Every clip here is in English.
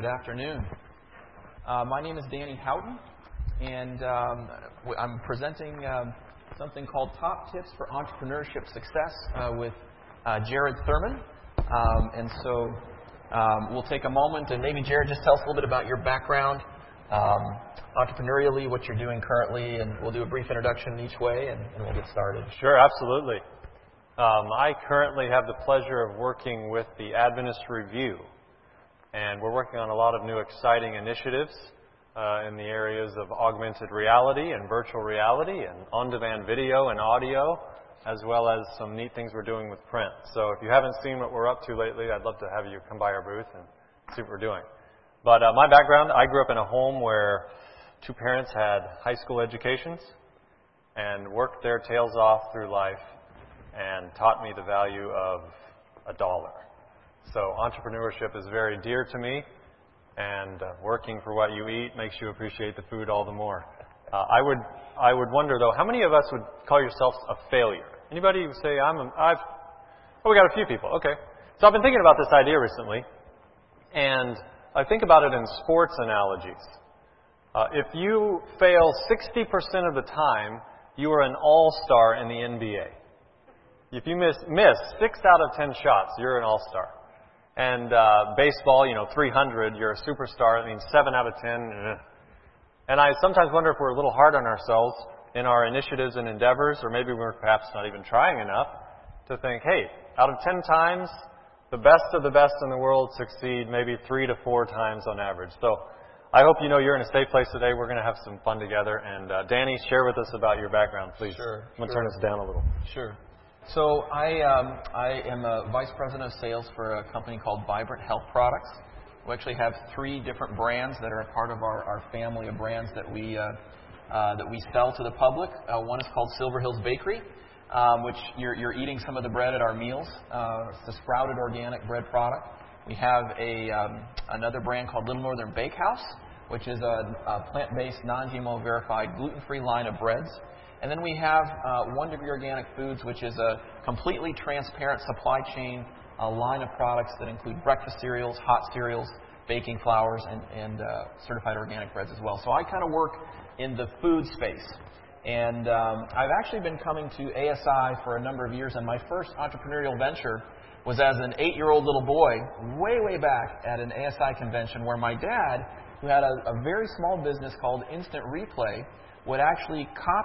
Good afternoon. My name is Danny Houghton, and I'm presenting something called Top Tips for Entrepreneurship Success with Jared Thurman. We'll take a moment, and maybe Jared, just tell us a little bit about your background, entrepreneurially, what you're doing currently, and we'll do a brief introduction each way, and we'll get started. Sure, absolutely. I currently have the pleasure of working with the Adventist Review, and we're working on a lot of new exciting initiatives in the areas of augmented reality and virtual reality and on-demand video and audio, as well as some neat things we're doing with print. So if you haven't seen what we're up to lately, I'd love to have you come by our booth and see what we're doing. But my background, I grew up in a home where two parents had high school educations and worked their tails off through life and taught me the value of a dollar. So entrepreneurship is very dear to me, and working for what you eat makes you appreciate the food all the more. I would wonder, though, how many of us would call yourselves a failure? Anybody who say, we got a few people. Okay. So I've been thinking about this idea recently, and I think about it in sports analogies. If you fail 60% of the time, you are an all-star in the NBA. If you miss 6 out of 10 shots, you're an all-star. And baseball, 300, you're a superstar. That means 7 out of 10. And I sometimes wonder if we're a little hard on ourselves in our initiatives and endeavors, or maybe we're perhaps not even trying enough to think, hey, out of 10 times, the best of the best in the world succeed maybe 3 to 4 times on average. So I hope you know you're in a safe place today. We're going to have some fun together. And Danny, share with us about your background, please. Sure. I'm going to turn this down a little. Sure. So I am a vice president of sales for a company called Vibrant Health Products. We actually have 3 different brands that are a part of our family of brands that we sell to the public. One is called Silver Hills Bakery, which you're eating some of the bread at our meals. It's a sprouted organic bread product. We have another brand called Little Northern Bakehouse, which is a plant-based, non-GMO verified, gluten-free line of breads. And then we have One Degree Organic Foods, which is a completely transparent supply chain line of products that include breakfast cereals, hot cereals, baking flours, and certified organic breads as well. So I kind of work in the food space. And I've actually been coming to ASI for a number of years, and my first entrepreneurial venture was as an 8-year-old little boy, way back at an ASI convention where my dad, who had a very small business called Instant Replay, would actually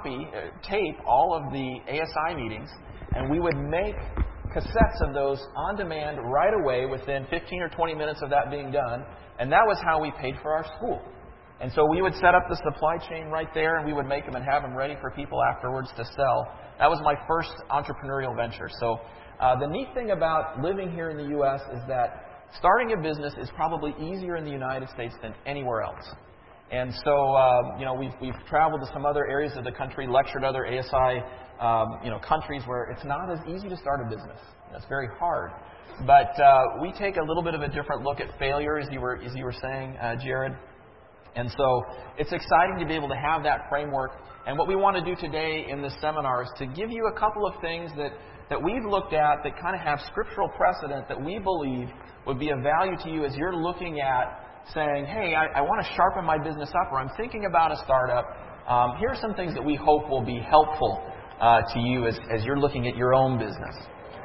tape all of the ASI meetings, and we would make cassettes of those on demand right away within 15 or 20 minutes of that being done, and that was how we paid for our school. And so we would set up the supply chain right there, and we would make them and have them ready for people afterwards to sell. That was my first entrepreneurial venture. So the neat thing about living here in the U.S. is that starting a business is probably easier in the United States than anywhere else. And so, we've traveled to some other areas of the country, lectured other ASI, countries where it's not as easy to start a business. It's very hard. But we take a little bit of a different look at failure, as you were saying, Jared. And so it's exciting to be able to have that framework. And what we want to do today in this seminar is to give you a couple of things that we've looked at that kind of have scriptural precedent that we believe would be of value to you as you're looking at saying, hey, I want to sharpen my business up, or I'm thinking about a startup. Here are some things that we hope will be helpful to you as you're looking at your own business.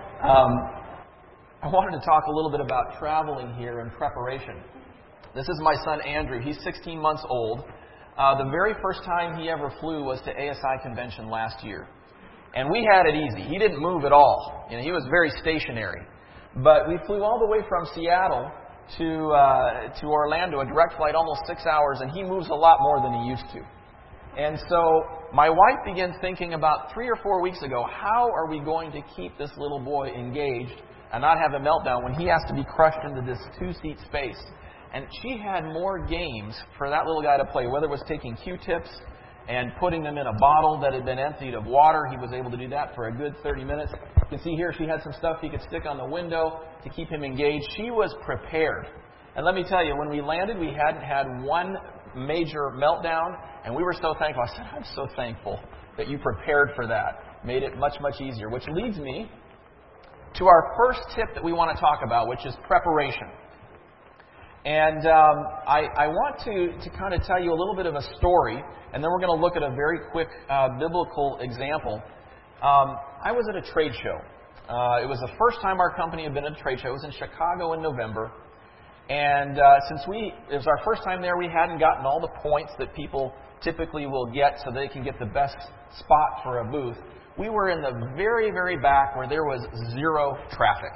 I wanted to talk a little bit about traveling here in preparation. This is my son, Andrew. He's 16 months old. The very first time he ever flew was to ASI convention last year. And we had it easy. He didn't move at all. He was very stationary. But we flew all the way from Seattle to Orlando, a direct flight, almost 6 hours, and he moves a lot more than he used to. And so my wife began thinking about 3 or 4 weeks ago, how are we going to keep this little boy engaged and not have a meltdown when he has to be crushed into this 2-seat space? And she had more games for that little guy to play, whether it was taking Q-tips and putting them in a bottle that had been emptied of water. He was able to do that for a good 30 minutes. You can see here she had some stuff he could stick on the window to keep him engaged. She was prepared. And let me tell you, when we landed, we hadn't had one major meltdown, and we were so thankful. I said, I'm so thankful that you prepared for that. Made it much, much easier, which leads me to our first tip that we want to talk about, which is preparation. And I want to kind of tell you a little bit of a story, and then we're going to look at a very quick biblical example. I was at a trade show. It was the first time our company had been at a trade show. It was in Chicago in November. And since it was our first time there, we hadn't gotten all the points that people typically will get so they can get the best spot for a booth. We were in the very, very back where there was zero traffic.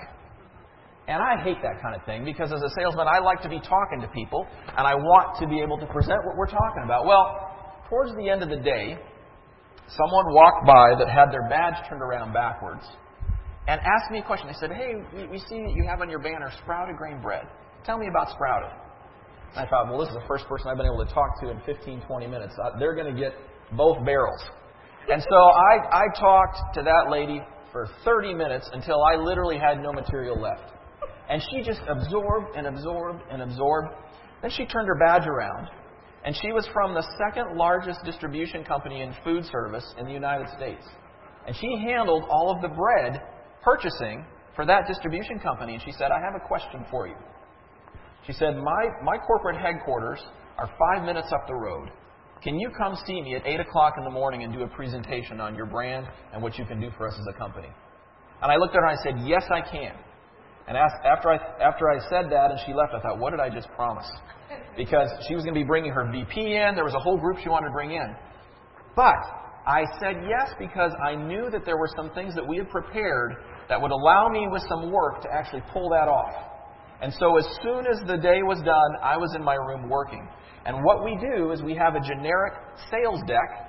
And I hate that kind of thing because as a salesman, I like to be talking to people and I want to be able to present what we're talking about. Well, towards the end of the day, someone walked by that had their badge turned around backwards and asked me a question. They said, "Hey, we see that you have on your banner Sprouted Grain Bread. Tell me about Sprouted." And I thought, well, this is the first person I've been able to talk to in 15, 20 minutes. They're going to get both barrels. And so I talked to that lady for 30 minutes until I literally had no material left. And she just absorbed and absorbed and absorbed. Then she turned her badge around. And she was from the second largest distribution company in food service in the United States. And she handled all of the bread purchasing for that distribution company. And she said, "I have a question for you." She said, my corporate headquarters are 5 minutes up the road. Can you come see me at 8 o'clock in the morning and do a presentation on your brand and what you can do for us as a company? And I looked at her and I said, "Yes, I can." And after I said that and she left, I thought, what did I just promise? Because she was going to be bringing her VP in. There was a whole group she wanted to bring in. But I said yes because I knew that there were some things that we had prepared that would allow me with some work to actually pull that off. And so as soon as the day was done, I was in my room working. And what we do is we have a generic sales deck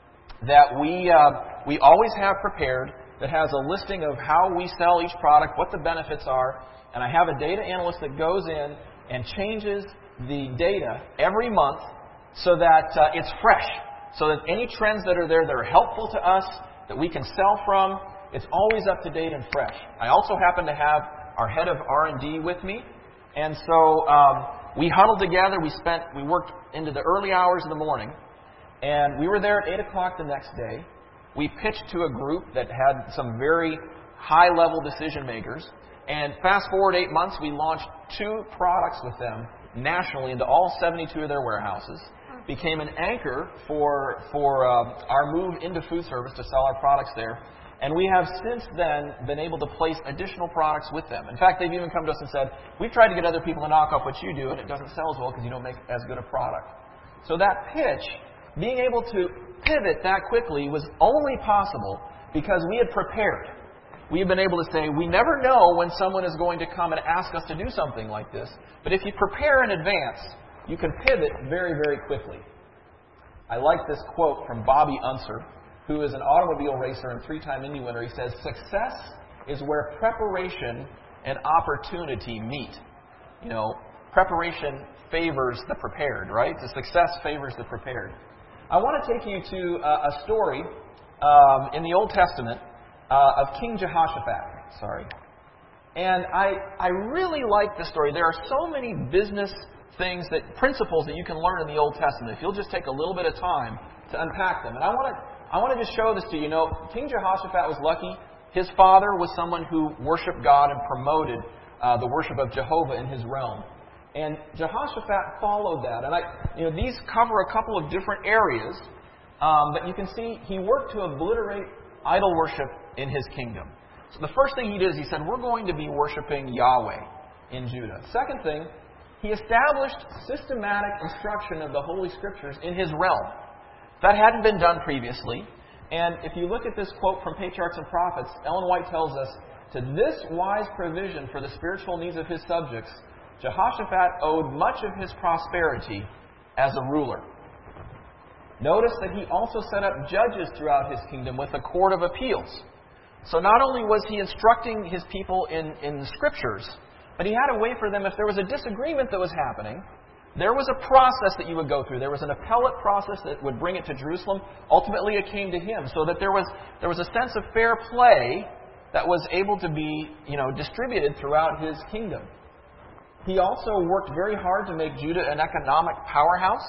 that we always have prepared that has a listing of how we sell each product, what the benefits are, and I have a data analyst that goes in and changes the data every month so that it's fresh, so that any trends that are there that are helpful to us, that we can sell from, it's always up to date and fresh. I also happen to have our head of R&D with me, and so we huddled together. We worked into the early hours of the morning, and we were there at 8 o'clock the next day. We pitched to a group that had some very high-level decision makers. And fast forward 8 months, we launched 2 products with them nationally into all 72 of their warehouses. Became an anchor for our move into food service to sell our products there. And we have since then been able to place additional products with them. In fact, they've even come to us and said, "We've tried to get other people to knock off what you do, and it doesn't sell as well because you don't make as good a product." So that pitch, being able to pivot that quickly, was only possible because we had prepared. We have been able to say, we never know when someone is going to come and ask us to do something like this. But if you prepare in advance, you can pivot very, very quickly. I like this quote from Bobby Unser, who is an automobile racer and 3-time Indy winner. He says, "Success is where preparation and opportunity meet." You know, preparation favors the prepared, right? The success favors the prepared. I want to take you to a story in the Old Testament of King Jehoshaphat. And I really like this story. There are so many business principles that you can learn in the Old Testament if you'll just take a little bit of time to unpack them. And I want to just show this to you. You know, King Jehoshaphat was lucky. His father was someone who worshiped God and promoted the worship of Jehovah in his realm. And Jehoshaphat followed that. And these cover a couple of different areas, but you can see he worked to obliterate idol worship in his kingdom. So the first thing he did is he said, we're going to be worshiping Yahweh in Judah. Second thing, he established systematic instruction of the Holy Scriptures in his realm. That hadn't been done previously. And if you look at this quote from Patriarchs and Prophets, Ellen White tells us, to this wise provision for the spiritual needs of his subjects, Jehoshaphat owed much of his prosperity as a ruler. Notice that he also set up judges throughout his kingdom with a court of appeals. So not only was he instructing his people in the Scriptures, but he had a way for them, if there was a disagreement that was happening, there was a process that you would go through. There was an appellate process that would bring it to Jerusalem. Ultimately, it came to him. So that there was a sense of fair play that was able to be, distributed throughout his kingdom. He also worked very hard to make Judah an economic powerhouse.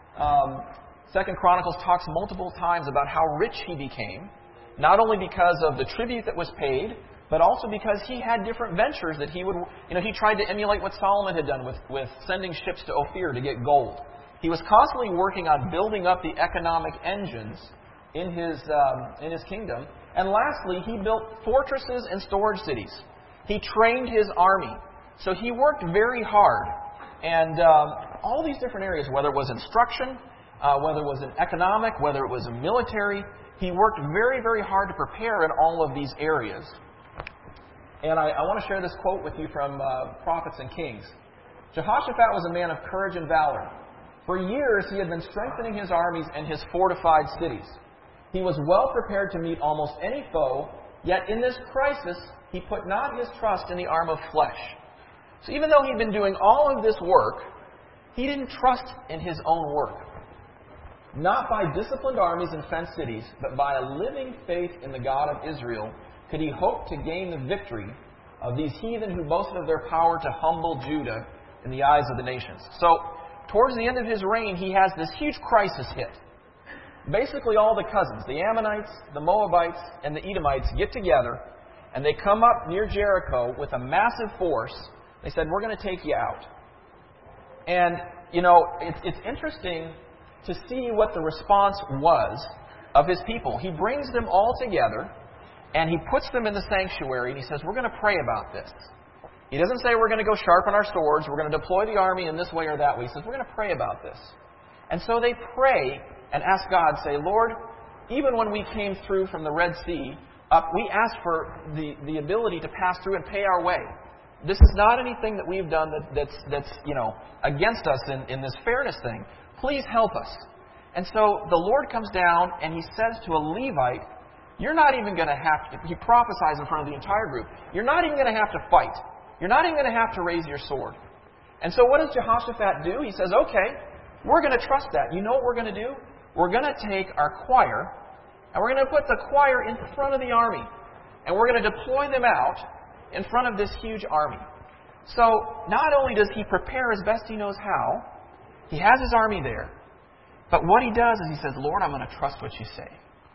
2 Chronicles talks multiple times about how rich he became, not only because of the tribute that was paid, but also because he had different ventures that he would, he tried to emulate what Solomon had done with sending ships to Ophir to get gold. He was constantly working on building up the economic engines in his kingdom. And lastly, he built fortresses and storage cities. He trained his army. So he worked very hard. And all these different areas, whether it was instruction, whether it was in economic, whether it was in military, he worked very, very hard to prepare in all of these areas. And I want to share this quote with you from Prophets and Kings. Jehoshaphat was a man of courage and valor. For years he had been strengthening his armies and his fortified cities. He was well prepared to meet almost any foe, yet in this crisis he put not his trust in the arm of flesh. So even though he'd been doing all of this work, he didn't trust in his own work. Not by disciplined armies and fenced cities, but by a living faith in the God of Israel, could he hope to gain the victory of these heathen who boasted of their power to humble Judah in the eyes of the nations. So, towards the end of his reign, he has this huge crisis hit. Basically, all the cousins, the Ammonites, the Moabites, and the Edomites get together, and they come up near Jericho with a massive force. They said, we're going to take you out. And, it's interesting to see what the response was of his people. He brings them all together, and he puts them in the sanctuary, and he says, we're going to pray about this. He doesn't say we're going to go sharpen our swords, we're going to deploy the army in this way or that way. He says, we're going to pray about this. And so they pray and ask God, say, Lord, even when we came through from the Red Sea, we asked for the ability to pass through and pay our way. This is not anything that we've done that's against us in this fairness thing. Please help us. And so the Lord comes down and he says to a Levite, you're not even going to have to, he prophesies in front of the entire group, you're not even going to have to fight. You're not even going to have to raise your sword. And so what does Jehoshaphat do? He says, okay, we're going to trust that. You know what we're going to do? We're going to take our choir, and we're going to put the choir in front of the army. And we're going to deploy them out in front of this huge army. So not only does he prepare as best he knows how, he has his army there. But what he does is he says, Lord, I'm going to trust what you say.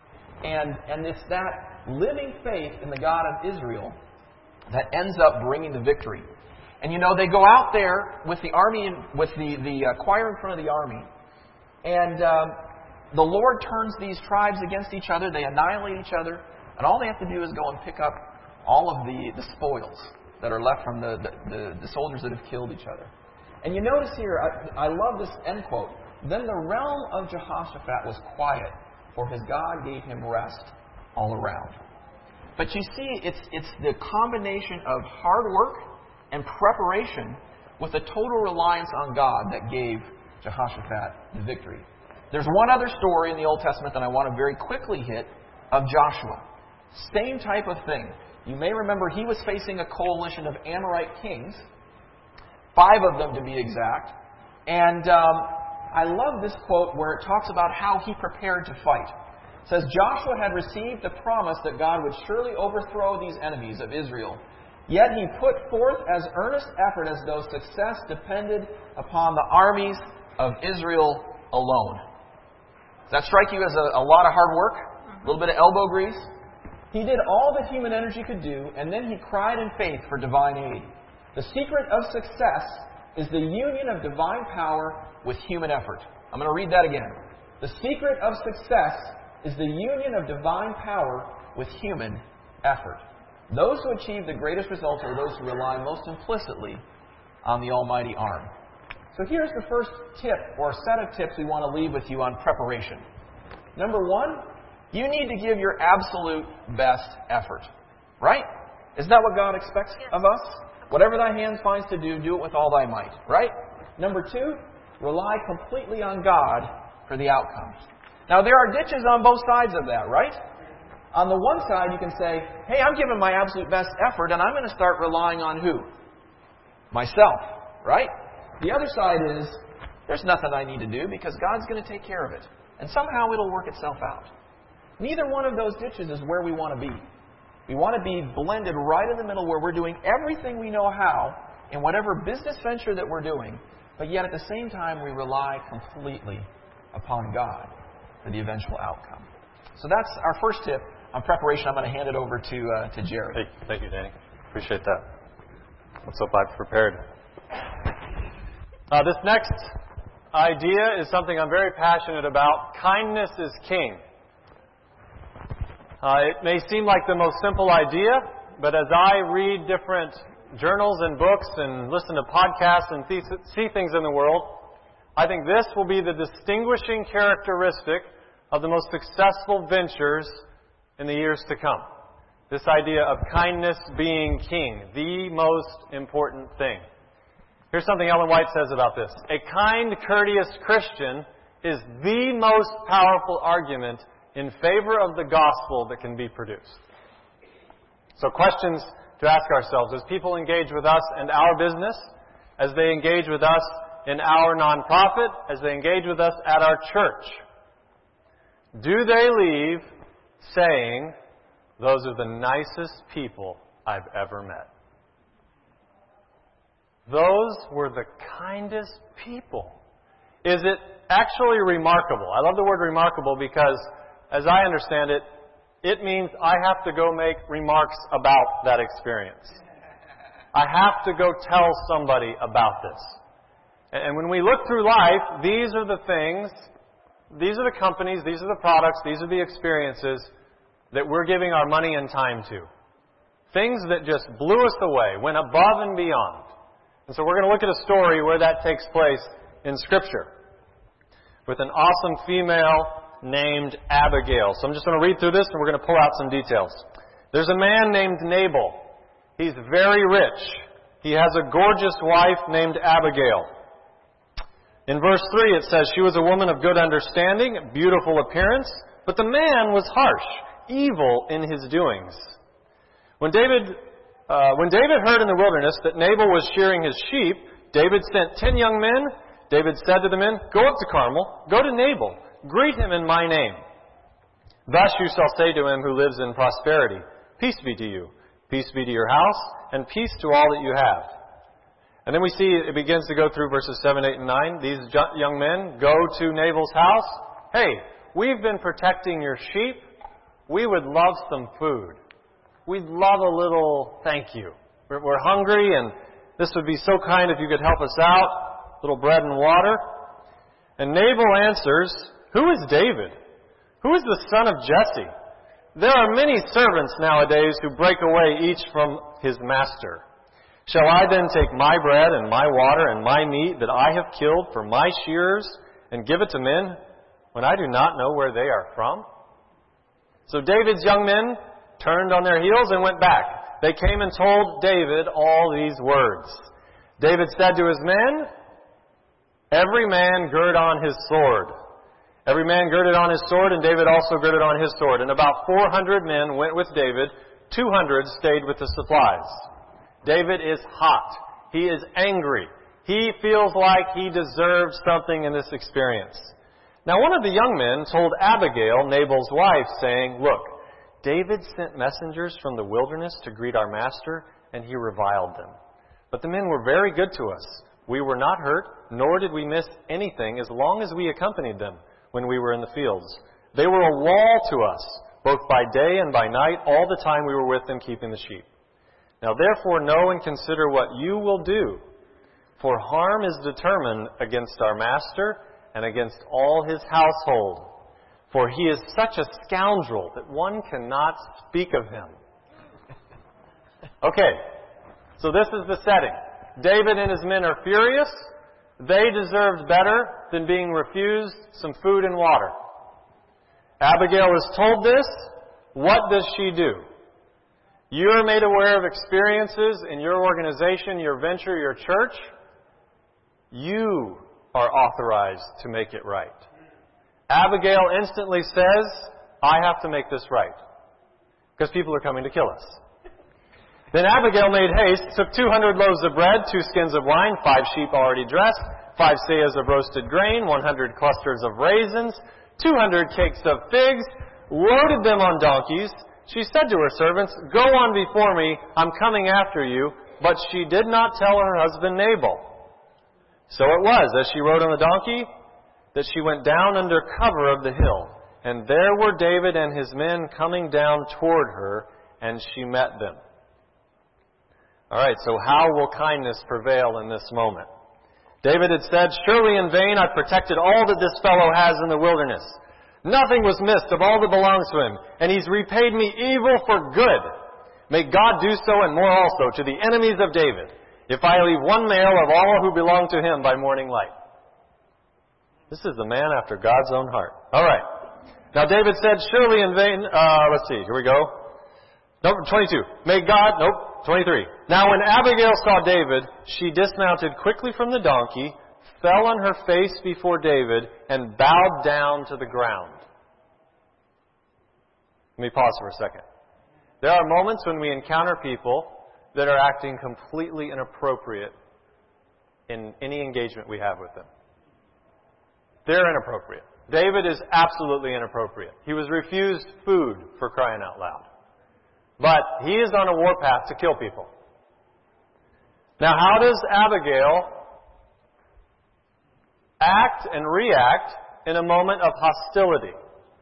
And it's that living faith in the God of Israel that ends up bringing the victory. And they go out there with the army, with the choir in front of the army. And the Lord turns these tribes against each other. They annihilate each other. And all they have to do is go and pick up all of the spoils that are left from the soldiers that have killed each other. And you notice here, I love this end quote. Then the realm of Jehoshaphat was quiet, for his God gave him rest all around. But you see, it's the combination of hard work and preparation with a total reliance on God that gave Jehoshaphat the victory. There's one other story in the Old Testament that I want to very quickly hit of Joshua. Same type of thing. You may remember he was facing a coalition of Amorite kings, 5 of them to be exact. And I love this quote where it talks about how he prepared to fight. It says, Joshua had received the promise that God would surely overthrow these enemies of Israel. Yet he put forth as earnest effort as though success depended upon the armies of Israel alone. Does that strike you as a lot of hard work? A little bit of elbow grease? He did all that human energy could do, and then he cried in faith for divine aid. The secret of success is the union of divine power with human effort. I'm going to read that again. The secret of success is the union of divine power with human effort. Those who achieve the greatest results are those who rely most implicitly on the almighty arm. So here's the first tip, or set of tips we want to leave with you on preparation. Number 1, you need to give your absolute best effort. Right? Isn't that what God expects of us? Whatever thy hands finds to do, do it with all thy might. Right? Number 2, rely completely on God for the outcomes. Now, there are ditches on both sides of that, right? On the one side, you can say, hey, I'm giving my absolute best effort, and I'm going to start relying on who? Myself, right? The other side is, there's nothing I need to do because God's going to take care of it. And somehow it'll work itself out. Neither one of those ditches is where we want to be. We want to be blended right in the middle where we're doing everything we know how in whatever business venture that we're doing, but yet at the same time we rely completely upon God for the eventual outcome. So that's our first tip. on preparation, I'm going to hand it over to Jerry. Hey, thank you, Danny. Appreciate that. Let's hope I've prepared. This next idea is something I'm very passionate about. Kindness is king. It may seem like the most simple idea, but as I read different journals and books and listen to podcasts and see things in the world, I think this will be the distinguishing characteristic of the most successful ventures in the years to come. This idea of kindness being king, the most important thing. Here's something Ellen White says about this. A kind, courteous Christian is the most powerful argument in favor of the gospel that can be produced. So questions to ask ourselves as people engage with us and our business, as they engage with us in our nonprofit, as they engage with us at our church. Do they leave saying, those are the nicest people I've ever met? Those were the kindest people. Is it actually remarkable? I love the word remarkable because, as I understand it, it means I have to go make remarks about that experience. I have to go tell somebody about this. And when we look through life, these are the things, these are the companies, these are the products, these are the experiences that we're giving our money and time to. Things that just blew us away, went above and beyond. And so we're going to look at a story where that takes place in Scripture with an awesome female named Abigail. So I'm just going to read through this and we're going to pull out some details. There's a man named Nabal. He's very rich. He has a gorgeous wife named Abigail. In verse 3 it says, she was a woman of good understanding, beautiful appearance, but the man was harsh, evil in his doings. When David heard in the wilderness that Nabal was shearing his sheep, David sent 10 young men. David said to the men, go up to Carmel, go to Nabal, greet him in my name. Thus you shall say to him who lives in prosperity, peace be to you, peace be to your house, and peace to all that you have. And then we see it begins to go through verses 7, 8, and 9. These young men go to Nabal's house. Hey, we've been protecting your sheep. We would love some food. We'd love a little thank you. We're hungry, and this would be so kind if you could help us out. A little bread and water. And Nabal answers, who is David? Who is the son of Jesse? There are many servants nowadays who break away each from his master. Shall I then take my bread and my water and my meat that I have killed for my shearers and give it to men when I do not know where they are from? So David's young men turned on their heels and went back. They came and told David all these words. David said to his men, every man gird on his sword. Every man girded on his sword, and David also girded on his sword. And about 400 men went with David. 200 stayed with the supplies. David is hot. He is angry. He feels like he deserves something in this experience. Now one of the young men told Abigail, Nabal's wife, saying, look, David sent messengers from the wilderness to greet our master, and he reviled them. But the men were very good to us. We were not hurt, nor did we miss anything as long as we accompanied them when we were in the fields. They were a wall to us, both by day and by night, all the time we were with them keeping the sheep. Now therefore know and consider what you will do, for harm is determined against our master and against all his household. For he is such a scoundrel that one cannot speak of him. Okay, so this is the setting. David and his men are furious. They deserved better than being refused some food and water. Abigail is told this. What does she do? You are made aware of experiences in your organization, your venture, your church. You are authorized to make it right. Abigail instantly says, I have to make this right, because people are coming to kill us. Then Abigail made haste, took 200 loaves of bread, 2 skins of wine, 5 sheep already dressed, 5 seahs of roasted grain, 100 clusters of raisins, 200 cakes of figs, loaded them on donkeys. She said to her servants, go on before me, I'm coming after you. But she did not tell her husband Nabal. So it was, as she rode on the donkey, that she went down under cover of the hill. And there were David and his men coming down toward her, and she met them. All right, so how will kindness prevail in this moment? David had said, "Surely in vain I've protected all that this fellow has in the wilderness. Nothing was missed of all that belongs to him, and he's repaid me evil for good. May God do so and more also to the enemies of David, if I leave one male of all who belong to him by morning light." This is the man after God's own heart. All right. Now David said, "Surely in vain..." Let's see. Here we go. Number 22. May God... Nope. 23. Now when Abigail saw David, she dismounted quickly from the donkey, fell on her face before David, and bowed down to the ground. Let me pause for a second. There are moments when we encounter people that are acting completely inappropriate in any engagement we have with them. They're inappropriate. David is absolutely inappropriate. He was refused food, for crying out loud. But he is on a warpath to kill people. Now, how does Abigail act and react in a moment of hostility?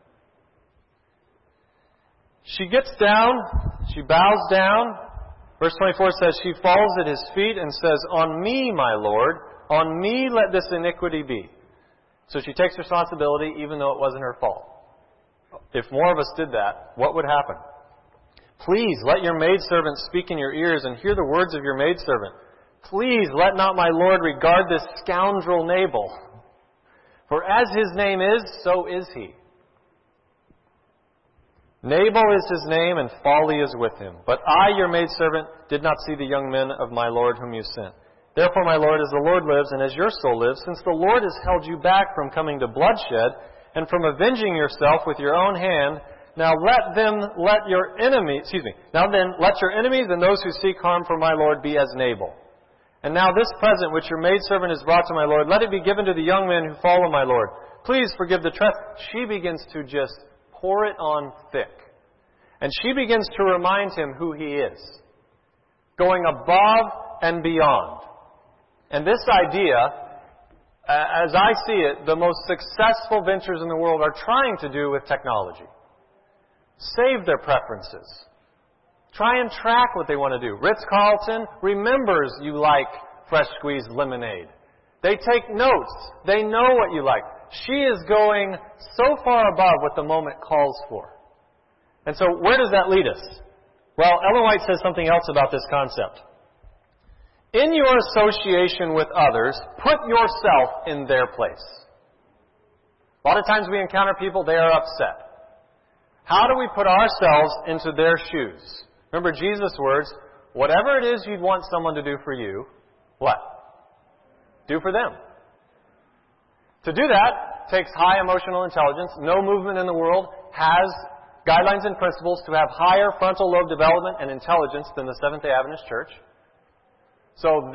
She gets down, she bows down. Verse 24 says, she falls at his feet and says, "On me, my Lord, on me let this iniquity be." So she takes responsibility even though it wasn't her fault. If more of us did that, what would happen? "Please let your maidservant speak in your ears and hear the words of your maidservant. Please let not my Lord regard this scoundrel Nabal. For as his name is, so is he. Nabal is his name, and folly is with him. But I, your maidservant, did not see the young men of my Lord whom you sent. Therefore, my Lord, as the Lord lives, and as your soul lives, since the Lord has held you back from coming to bloodshed, and from avenging yourself with your own hand, now let your enemies and those who seek harm for my Lord be as Nabal. And now this present which your maidservant has brought to my Lord, let it be given to the young men who follow my Lord. Please forgive the trespass." She begins to just pour it on thick. And she begins to remind him who he is, going above and beyond. And this idea, as I see it, the most successful ventures in the world are trying to do with technology. Save their preferences. Try and track what they want to do. Ritz-Carlton remembers you like fresh squeezed lemonade. They take notes. They know what you like. She is going so far above what the moment calls for. And so where does that lead us? Well, Ellen White says something else about this concept. In your association with others, put yourself in their place. A lot of times we encounter people, they are upset. How do we put ourselves into their shoes? Remember Jesus' words, whatever it is you'd want someone to do for you, what? Do for them. To do that takes high emotional intelligence. No movement in the world has guidelines and principles to have higher frontal lobe development and intelligence than the Seventh-day Adventist Church. So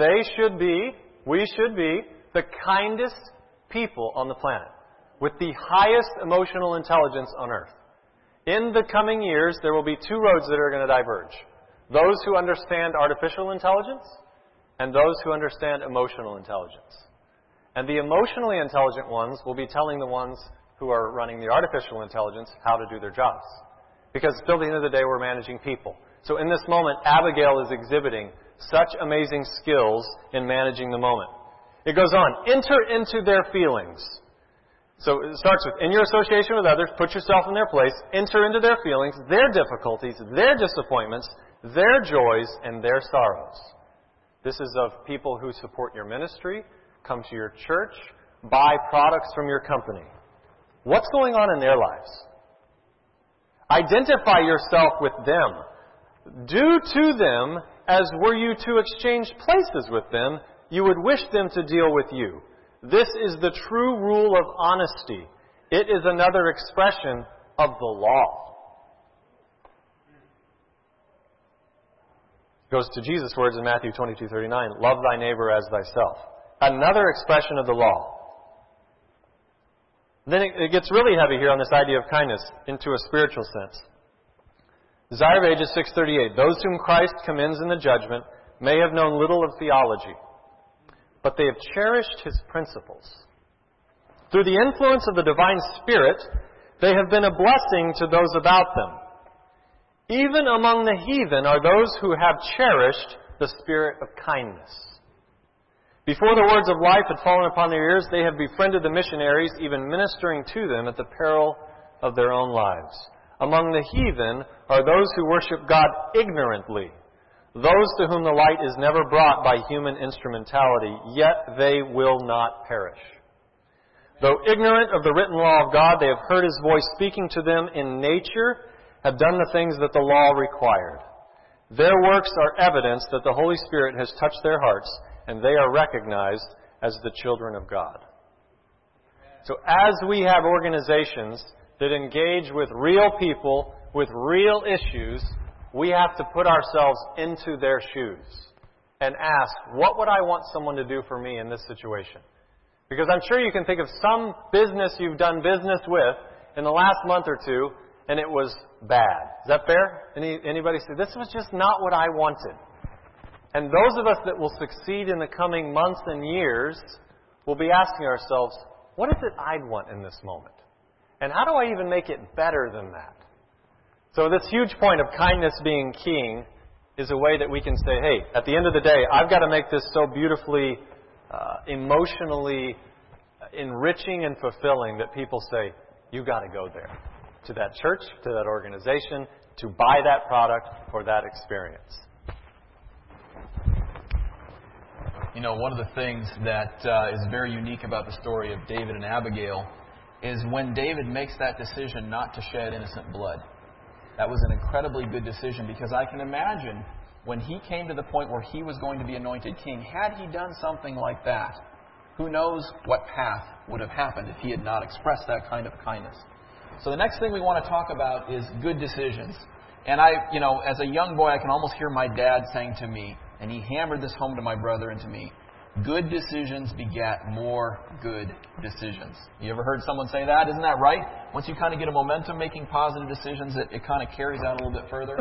we should be the kindest people on the planet with the highest emotional intelligence on earth. In the coming years, there will be two roads that are going to diverge. Those who understand artificial intelligence and those who understand emotional intelligence. And the emotionally intelligent ones will be telling the ones who are running the artificial intelligence how to do their jobs. Because still at the end of the day, we're managing people. So in this moment, Abigail is exhibiting such amazing skills in managing the moment. It goes on, enter into their feelings. So it starts with, in your association with others, put yourself in their place, enter into their feelings, their difficulties, their disappointments, their joys, and their sorrows. This is of people who support your ministry, come to your church, buy products from your company. What's going on in their lives? Identify yourself with them. Do to them as were you to exchange places with them, you would wish them to deal with you. This is the true rule of honesty. It is another expression of the law. Goes to Jesus' words in Matthew 22:39, love thy neighbor as thyself. Another expression of the law. Then it gets really heavy here on this idea of kindness into a spiritual sense. Desire of Ages 6:38, those whom Christ commends in the judgment may have known little of theology, but they have cherished His principles. Through the influence of the divine Spirit, They have been a blessing to those about them. Even among the heathen are those who have cherished the spirit of kindness. Before the words of life had fallen upon their ears, they have befriended the missionaries, even ministering to them at the peril of their own lives. Among the heathen are those who worship God ignorantly, those to whom the light is never brought by human instrumentality, yet they will not perish. Though ignorant of the written law of God, they have heard His voice speaking to them in nature, have done the things that the law required. Their works are evidence that the Holy Spirit has touched their hearts, and they are recognized as the children of God. So as we have organizations that engage with real people, with real issues, we have to put ourselves into their shoes and ask, what would I want someone to do for me in this situation? Because I'm sure you can think of some business you've done business with in the last month or two, and it was bad. Is that fair? Anybody say, this was just not what I wanted? And those of us that will succeed in the coming months and years will be asking ourselves, what is it I'd want in this moment? And how do I even make it better than that? So this huge point of kindness being king is a way that we can say, hey, at the end of the day, I've got to make this so beautifully, emotionally enriching and fulfilling that people say, you've got to go there. To that church, to that organization, to buy that product or that experience. You know, one of the things that is very unique about the story of David and Abigail is when David makes that decision not to shed innocent blood. That was an incredibly good decision, because I can imagine when he came to the point where he was going to be anointed king, had he done something like that, who knows what path would have happened if he had not expressed that kind of kindness. So the next thing we want to talk about is good decisions. And as a young boy, I can almost hear my dad saying to me, and he hammered this home to my brother and to me, good decisions beget more good decisions. You ever heard someone say that? Isn't that right? Once you kind of get a momentum making positive decisions, it kind of carries out a little bit further.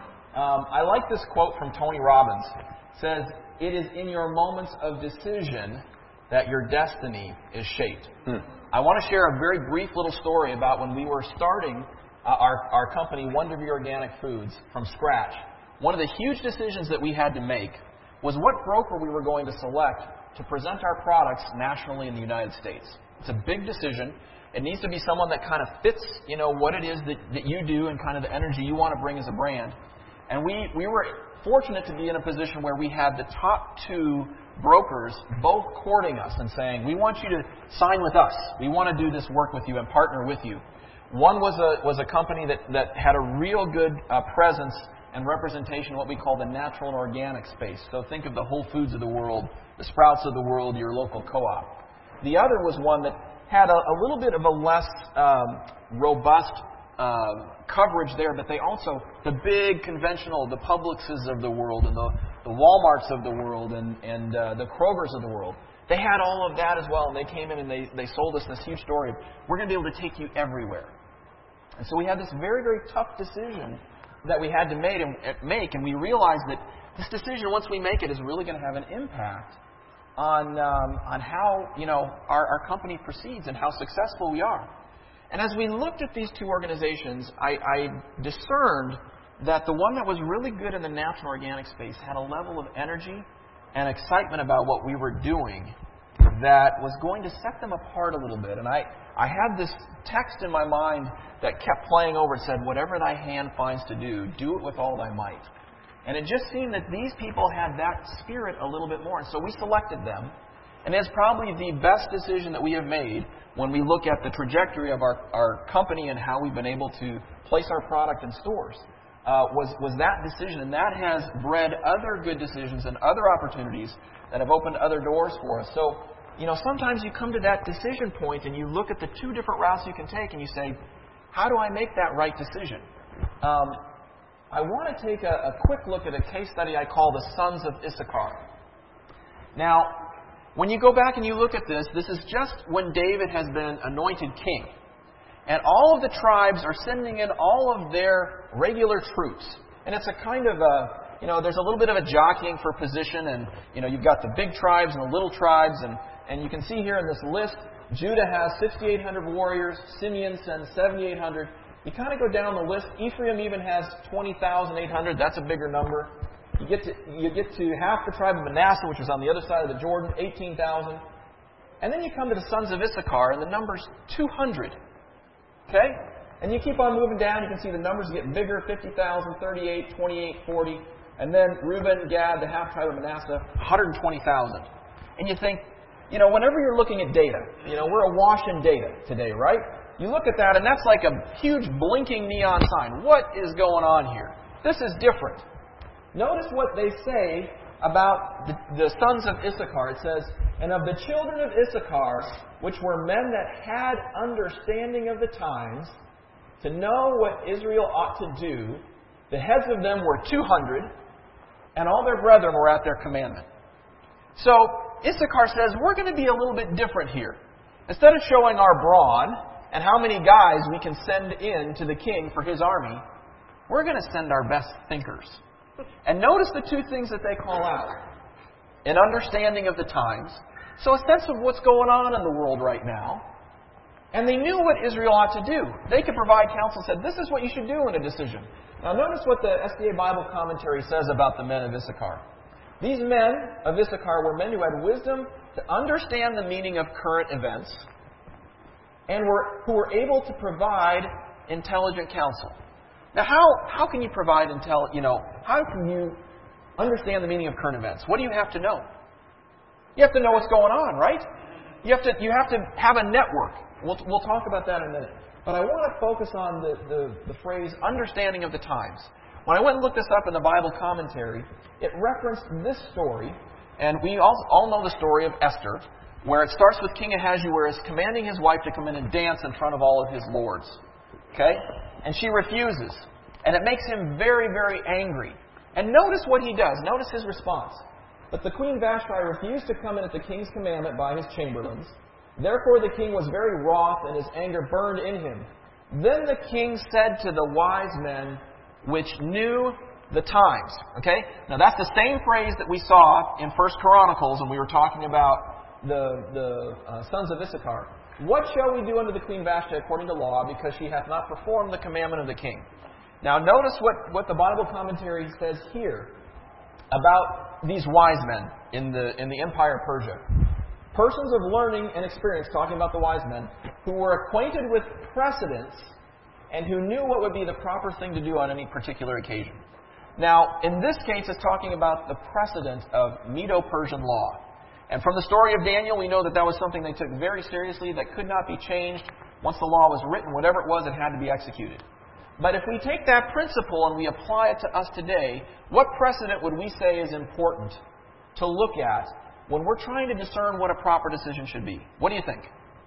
I like this quote from Tony Robbins. It says, it is in your moments of decision that your destiny is shaped. I want to share a very brief little story about when we were starting our company, One Degree Organic Foods, from scratch. One of the huge decisions that we had to make was what broker we were going to select to present our products nationally in the United States. It's a big decision. It needs to be someone that kind of fits, what it is that you do and kind of the energy you want to bring as a brand. And we were fortunate to be in a position where we had the top two brokers both courting us and saying, we want you to sign with us. We want to do this work with you and partner with you. One was a company that had a real good presence and representation in what we call the natural and organic space. So think of the Whole Foods of the world, the Sprouts of the world, your local co-op. The other was one that had a little bit of a less robust coverage there, but they also, the big conventional, the Publixes of the world and the Walmarts of the world and the Krogers of the world, they had all of that as well, and they came in and they sold us this huge story of, we're going to be able to take you everywhere. And so we had this very, very tough decision that we had to make, and we realized that this decision, once we make it, is really going to have an impact on how our company proceeds and how successful we are. And as we looked at these two organizations, I discerned that the one that was really good in the natural organic space had a level of energy and excitement about what we were doing that was going to set them apart a little bit. And I had this text in my mind that kept playing over. It said, whatever thy hand finds to do, do it with all thy might. And it just seemed that these people had that spirit a little bit more. And so we selected them. And it's probably the best decision that we have made when we look at the trajectory of our company and how we've been able to place our product in stores. Was that decision. And that has bred other good decisions and other opportunities that have opened other doors for us. So, sometimes you come to that decision point and you look at the two different routes you can take and you say, how do I make that right decision? I want to take a quick look at a case study I call the Sons of Issachar. Now, when you go back and you look at this is just when David has been anointed king. And all of the tribes are sending in all of their regular troops. And it's a kind of there's a little bit of a jockeying for position. And, you've got the big tribes and the little tribes. And you can see here in this list, Judah has 6,800 warriors. Simeon sends 7,800. You kind of go down the list. Ephraim even has 20,800. That's a bigger number. You get to half the tribe of Manasseh, which was on the other side of the Jordan, 18,000. And then you come to the sons of Issachar, and the number's 200. Okay? And you keep on moving down. You can see the numbers get bigger, 50,000, 38, 28, 40. And then Reuben, Gad, the half tribe of Manasseh, 120,000. And you think, whenever you're looking at data, we're awash in data today, right? You look at that, and that's like a huge blinking neon sign. What is going on here? This is different. Notice what they say about the sons of Issachar. It says, "And of the children of Issachar, which were men that had understanding of the times, to know what Israel ought to do, the heads of them were 200, and all their brethren were at their commandment." So Issachar says, we're going to be a little bit different here. Instead of showing our brawn and how many guys we can send in to the king for his army, we're going to send our best thinkers. And notice the two things that they call out. An understanding of the times, so a sense of what's going on in the world right now. And they knew what Israel ought to do. They could provide counsel and said, this is what you should do in a decision. Now notice what the SDA Bible commentary says about the men of Issachar. These men of Issachar were men who had wisdom to understand the meaning of current events and who were able to provide intelligent counsel. Now, how can you provide how can you understand the meaning of current events? What do you have to know? You have to know what's going on, right? You have to have a network. We'll talk about that in a minute. But I want to focus on the phrase understanding of the times. When I went and looked this up in the Bible commentary, it referenced this story, and we all know the story of Esther, where it starts with King Ahasuerus commanding his wife to come in and dance in front of all of his lords. Okay? And she refuses. And it makes him very, very angry. And notice what he does. Notice his response. "But the queen Vashti refused to come in at the king's commandment by his chamberlains. Therefore the king was very wroth, and his anger burned in him. Then the king said to the wise men which knew the times." Okay? Now that's the same phrase that we saw in 1 Chronicles when we were talking about the sons of Issachar. "What shall we do unto the queen Vashti according to law, because she hath not performed the commandment of the king?" Now notice what the Bible commentary says here about these wise men in the Empire of Persia. "Persons of learning and experience," talking about the wise men, "who were acquainted with precedents and who knew what would be the proper thing to do on any particular occasion." Now, in this case, it's talking about the precedent of Medo-Persian law. And from the story of Daniel, we know that was something they took very seriously, that could not be changed. Once the law was written, whatever it was, it had to be executed. But if we take that principle and we apply it to us today, what precedent would we say is important to look at when we're trying to discern what a proper decision should be? What do you think?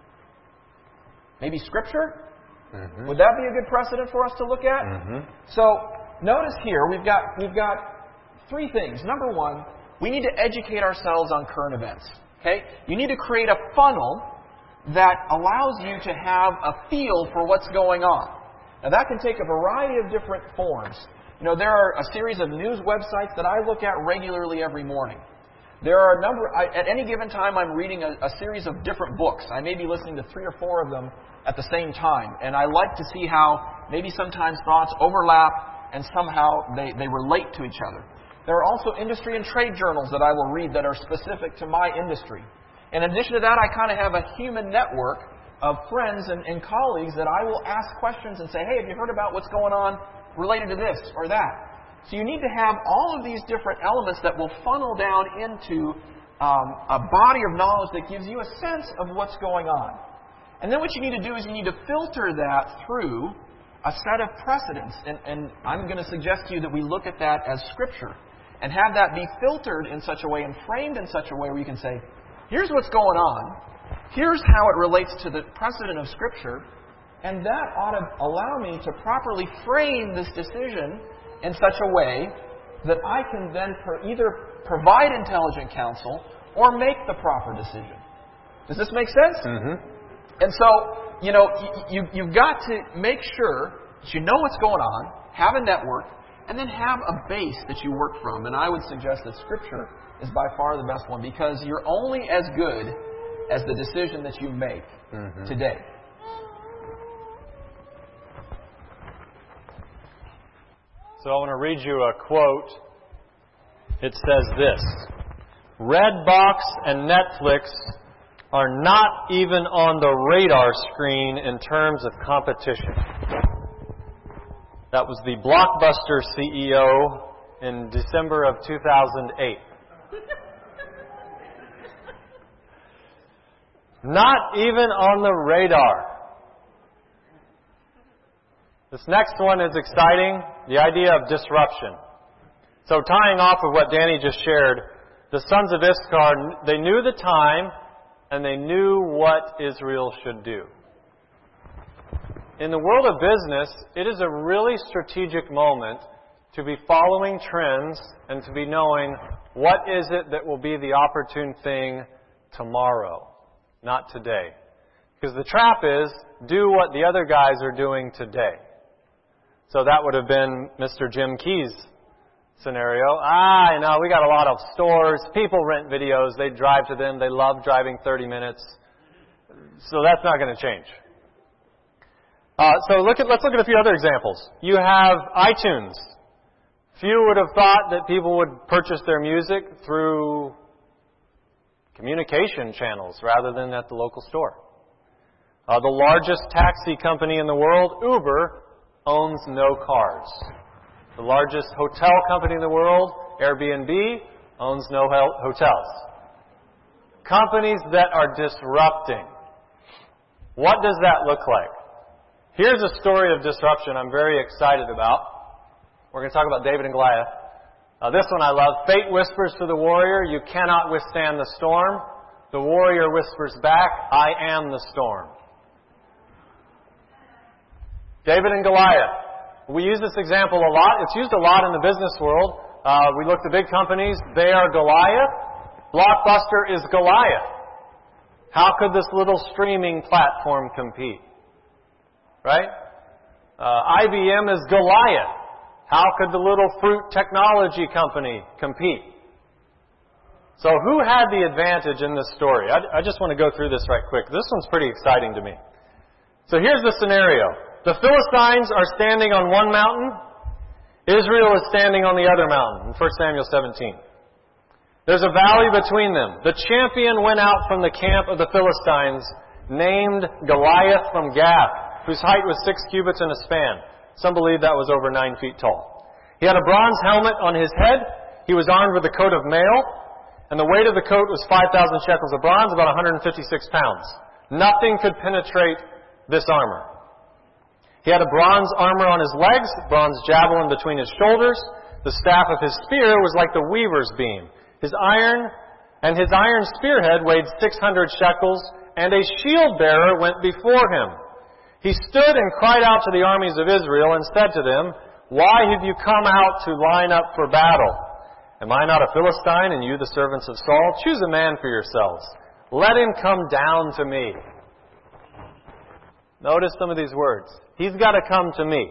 Maybe Scripture? Mm-hmm. Would that be a good precedent for us to look at? Mm-hmm. So notice here we've got three things. Number one, we need to educate ourselves on current events. Okay? You need to create a funnel that allows you to have a feel for what's going on. Now that can take a variety of different forms. There are a series of news websites that I look at regularly every morning. There are at any given time I'm reading a series of different books. I may be listening to 3 or 4 of them at the same time. And I like to see how maybe sometimes thoughts overlap and somehow they relate to each other. There are also industry and trade journals that I will read that are specific to my industry. In addition to that, I kind of have a human network of friends and colleagues that I will ask questions and say, "Hey, have you heard about what's going on related to this or that?" So you need to have all of these different elements that will funnel down into a body of knowledge that gives you a sense of what's going on. And then what you need to do is you need to filter that through a set of precedents. And I'm going to suggest to you that we look at that as Scripture and have that be filtered in such a way and framed in such a way where you can say, here's what's going on. Here's how it relates to the precedent of Scripture. And that ought to allow me to properly frame this decision in such a way that I can then either provide intelligent counsel or make the proper decision. Does this make sense? Mm-hmm. And so, you've got to make sure that you know what's going on, have a network, and then have a base that you work from. And I would suggest that Scripture is by far the best one, because you're only as good as the decision that you make today. So I want to read you a quote. It says this: Redbox and Netflix are not even on the radar screen in terms of competition. That was the Blockbuster CEO in December of 2008. Not even on the radar. This next one is exciting, the idea of disruption. So tying off of what Danny just shared, the sons of Issachar, they knew the time and they knew what Israel should do. In the world of business, it is a really strategic moment to be following trends and to be knowing what is it that will be the opportune thing tomorrow, not today. Because the trap is, do what the other guys are doing today. So that would have been Mr. Jim Key's scenario. We got a lot of stores. People rent videos. They drive to them. They love driving 30 minutes. So that's not going to change. Let's look at a few other examples. You have iTunes. Few would have thought that people would purchase their music through communication channels rather than at the local store. The largest taxi company in the world, Uber, owns no cars. The largest hotel company in the world, Airbnb, owns no hotels. Companies that are disrupting. What does that look like? Here's a story of disruption I'm very excited about. We're going to talk about David and Goliath. This one I love. Fate whispers to the warrior, you cannot withstand the storm. The warrior whispers back, I am the storm. David and Goliath. We use this example a lot. It's used a lot in the business world. We look at big companies. They are Goliath. Blockbuster is Goliath. How could this little streaming platform compete? Right? IBM is Goliath. How could the little fruit technology company compete? So who had the advantage in this story? I just want to go through this right quick. This one's pretty exciting to me. So here's the scenario. The Philistines are standing on one mountain. Israel is standing on the other mountain in 1 Samuel 17. There's a valley between them. The champion went out from the camp of the Philistines, named Goliath from Gath, whose height was 6 cubits and a span. Some believe that was over 9 feet tall. He had a bronze helmet on his head. He was armed with a coat of mail, and the weight of the coat was 5,000 shekels of bronze, about 156 pounds. Nothing could penetrate this armor. He had a bronze armor on his legs, bronze javelin between his shoulders. The staff of his spear was like the weaver's beam. His iron spearhead weighed 600 shekels, and a shield bearer went before him. He stood and cried out to the armies of Israel and said to them, Why have you come out to line up for battle? Am I not a Philistine, and you the servants of Saul? Choose a man for yourselves. Let him come down to me. Notice some of these words. He's got to come to me.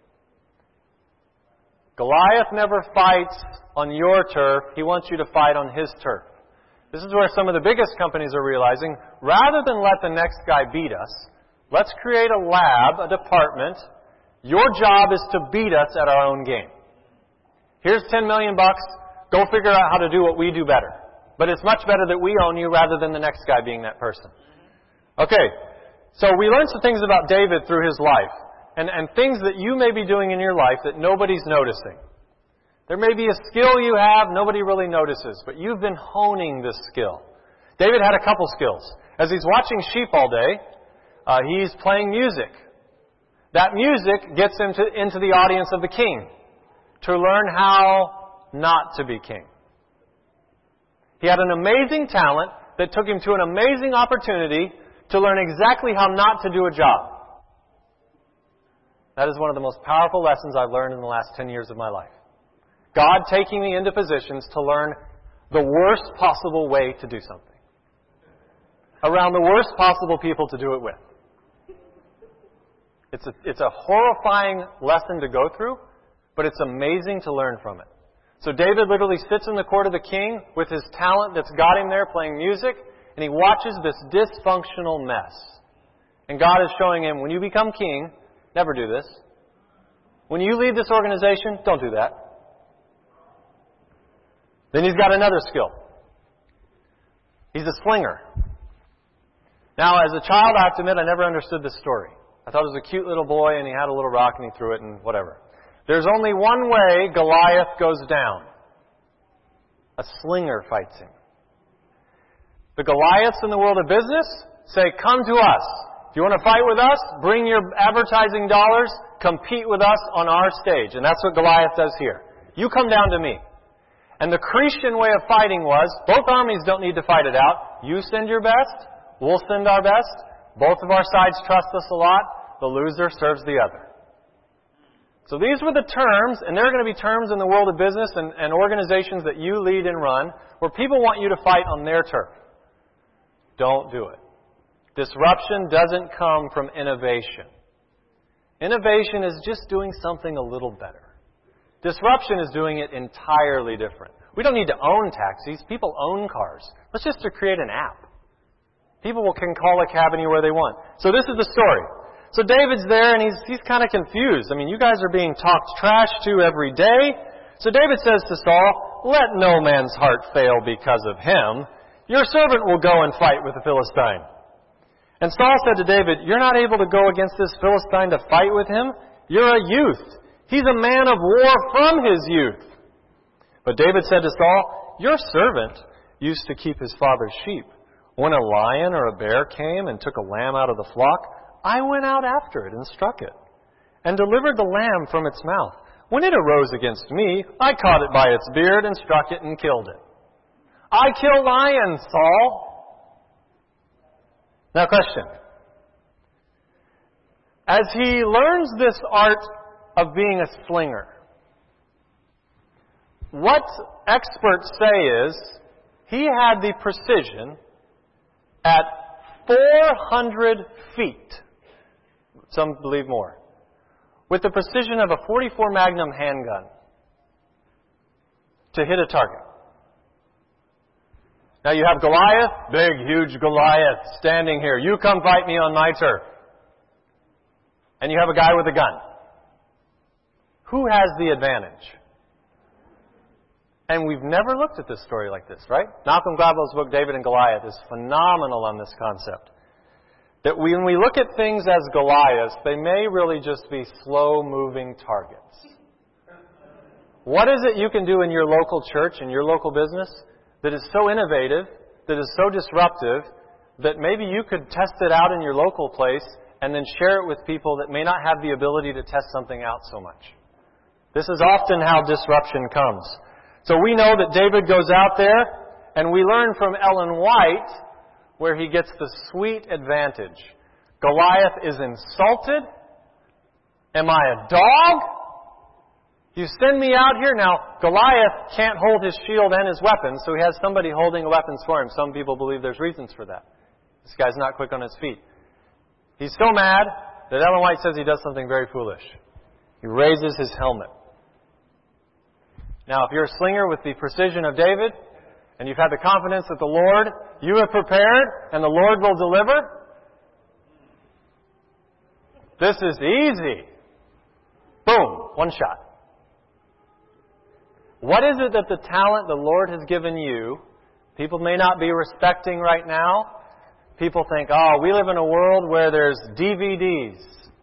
Goliath never fights on your turf. He wants you to fight on his turf. This is where some of the biggest companies are realizing, rather than let the next guy beat us, let's create a lab, a department. Your job is to beat us at our own game. Here's $10 million. Go figure out how to do what we do better. But it's much better that we own you rather than the next guy being that person. Okay. So we learned some things about David through his life, and things that you may be doing in your life that nobody's noticing. There may be a skill you have nobody really notices, but you've been honing this skill. David had a couple skills. As he's watching sheep all day, he's playing music. That music gets him into the audience of the king to learn how not to be king. He had an amazing talent that took him to an amazing opportunity to learn exactly how not to do a job. That is one of the most powerful lessons I've learned in the last 10 years of my life. God taking me into positions to learn the worst possible way to do something. Around the worst possible people to do it with. It's a horrifying lesson to go through, but it's amazing to learn from it. So David literally sits in the court of the king with his talent that's got him there playing music, and he watches this dysfunctional mess. And God is showing him, when you become king, never do this. When you lead this organization, don't do that. Then he's got another skill. He's a slinger. Now, as a child, I have to admit, I never understood this story. I thought it was a cute little boy, and he had a little rock, and he threw it, and whatever. There's only one way Goliath goes down. A slinger fights him. The Goliaths in the world of business say, come to us. If you want to fight with us, bring your advertising dollars, compete with us on our stage. And that's what Goliath does here. You come down to me. And the Cretan way of fighting was, both armies don't need to fight it out. You send your best, we'll send our best. Both of our sides trust us a lot. The loser serves the other. So these were the terms, and there are going to be terms in the world of business and organizations that you lead and run, where people want you to fight on their turf. Don't do it. Disruption doesn't come from innovation. Innovation is just doing something a little better. Disruption is doing it entirely different. We don't need to own taxis. People own cars. Let's just create an app. People can call a cab anywhere they want. So this is the story. So David's there, and he's kind of confused. I mean, you guys are being talked trash to every day. So David says to Saul, let no man's heart fail because of him. Your servant will go and fight with the Philistine. And Saul said to David, you're not able to go against this Philistine to fight with him. You're a youth. He's a man of war from his youth. But David said to Saul, your servant used to keep his father's sheep. When a lion or a bear came and took a lamb out of the flock, I went out after it and struck it, and delivered the lamb from its mouth. When it arose against me, I caught it by its beard and struck it and killed it. I kill lions, Saul. Now, question. As he learns this art of being a slinger, what experts say is he had the precision at 400 feet. Some believe more. With the precision of a .44 Magnum handgun to hit a target. Now you have Goliath, big, huge Goliath, standing here. You come fight me on my turf. And you have a guy with a gun. Who has the advantage? And we've never looked at this story like this, right? Malcolm Gladwell's book, David and Goliath, is phenomenal on this concept. That when we look at things as Goliaths, they may really just be slow-moving targets. What is it you can do in your local church, in your local business, that is so innovative, that is so disruptive, that maybe you could test it out in your local place and then share it with people that may not have the ability to test something out so much? This is often how disruption comes. So we know that David goes out there, and we learn from Ellen White where he gets the sweet advantage. Goliath is insulted. Am I a dog? You send me out here? Now, Goliath can't hold his shield and his weapons, so he has somebody holding the weapons for him. Some people believe there's reasons for that. This guy's not quick on his feet. He's so mad that Ellen White says he does something very foolish. He raises his helmet. Now, if you're a slinger with the precision of David, and you've had the confidence that the Lord, you have prepared, and the Lord will deliver, this is easy. Boom, one shot. What is it that the talent the Lord has given you, people may not be respecting right now? People think, oh, we live in a world where there's DVDs.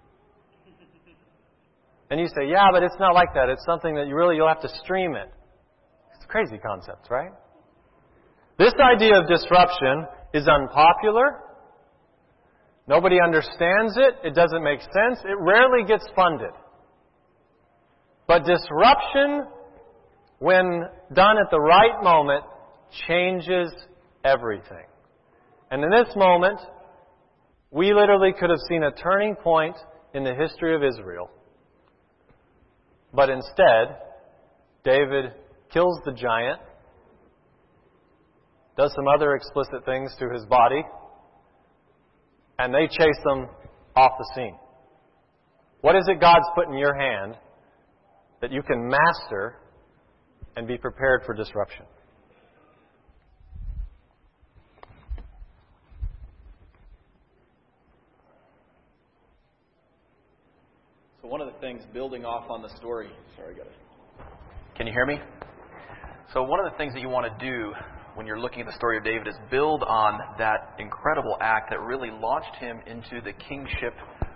And you say, yeah, but it's not like that. It's something that you'll have to stream it. It's a crazy concept, right? This idea of disruption is unpopular. Nobody understands it. It doesn't make sense. It rarely gets funded. But disruption, when done at the right moment, changes everything. And in this moment, we literally could have seen a turning point in the history of Israel. But instead, David kills the giant, does some other explicit things to his body, and they chase them off the scene. What is it God's put in your hand that you can master and be prepared for disruption? So one of the things, building off on the story, can you hear me? So one of the things that you want to do when you're looking at the story of David is build on that incredible act that really launched him into the kingship,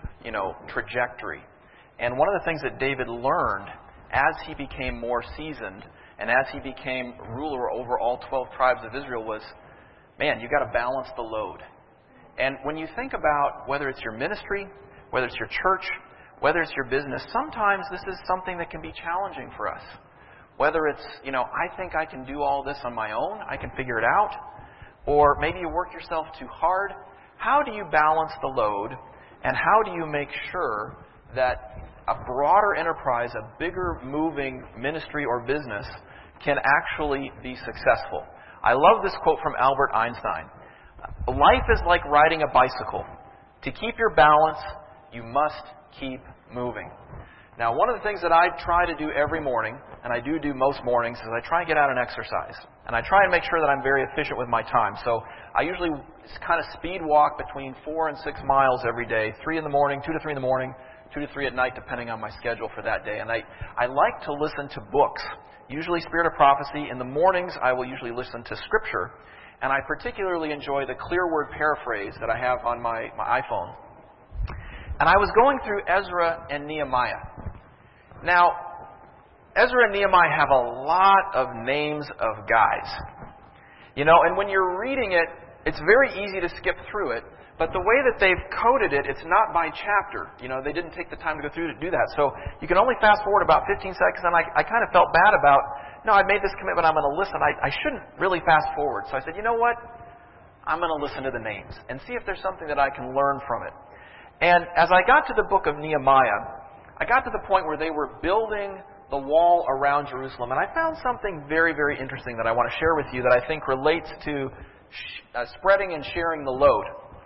trajectory. And one of the things that David learned as he became more seasoned and as he became ruler over all 12 tribes of Israel was, man, you got to balance the load. And when you think about whether it's your ministry, whether it's your church, whether it's your business, sometimes this is something that can be challenging for us. Whether it's, I think I can do all this on my own, I can figure it out, or maybe you work yourself too hard. How do you balance the load, and how do you make sure that a broader enterprise, a bigger moving ministry or business can actually be successful? I love this quote from Albert Einstein. Life is like riding a bicycle. To keep your balance, you must keep moving. Now, one of the things that I try to do every morning, and I do most mornings, is I try and get out and exercise. And I try and make sure that I'm very efficient with my time. So I usually kind of speed walk between 4 and 6 miles every day, 3 in the morning, 2 to 3 in the morning, 2 to 3 at night, depending on my schedule for that day. And I like to listen to books, usually Spirit of Prophecy. In the mornings, I will usually listen to Scripture. And I particularly enjoy the Clear Word Paraphrase that I have on my iPhone. And I was going through Ezra and Nehemiah. Now, Ezra and Nehemiah have a lot of names of guys. And when you're reading it, it's very easy to skip through it. But the way that they've coded it, it's not by chapter. They didn't take the time to go through to do that. So you can only fast forward about 15 seconds. And I kind of felt bad about, I made this commitment, I'm going to listen. I shouldn't really fast forward. So I said, you know what? I'm going to listen to the names and see if there's something that I can learn from it. And as I got to the book of Nehemiah, I got to the point where they were building the wall around Jerusalem. And I found something very, very interesting that I want to share with you that I think relates to spreading and sharing the load.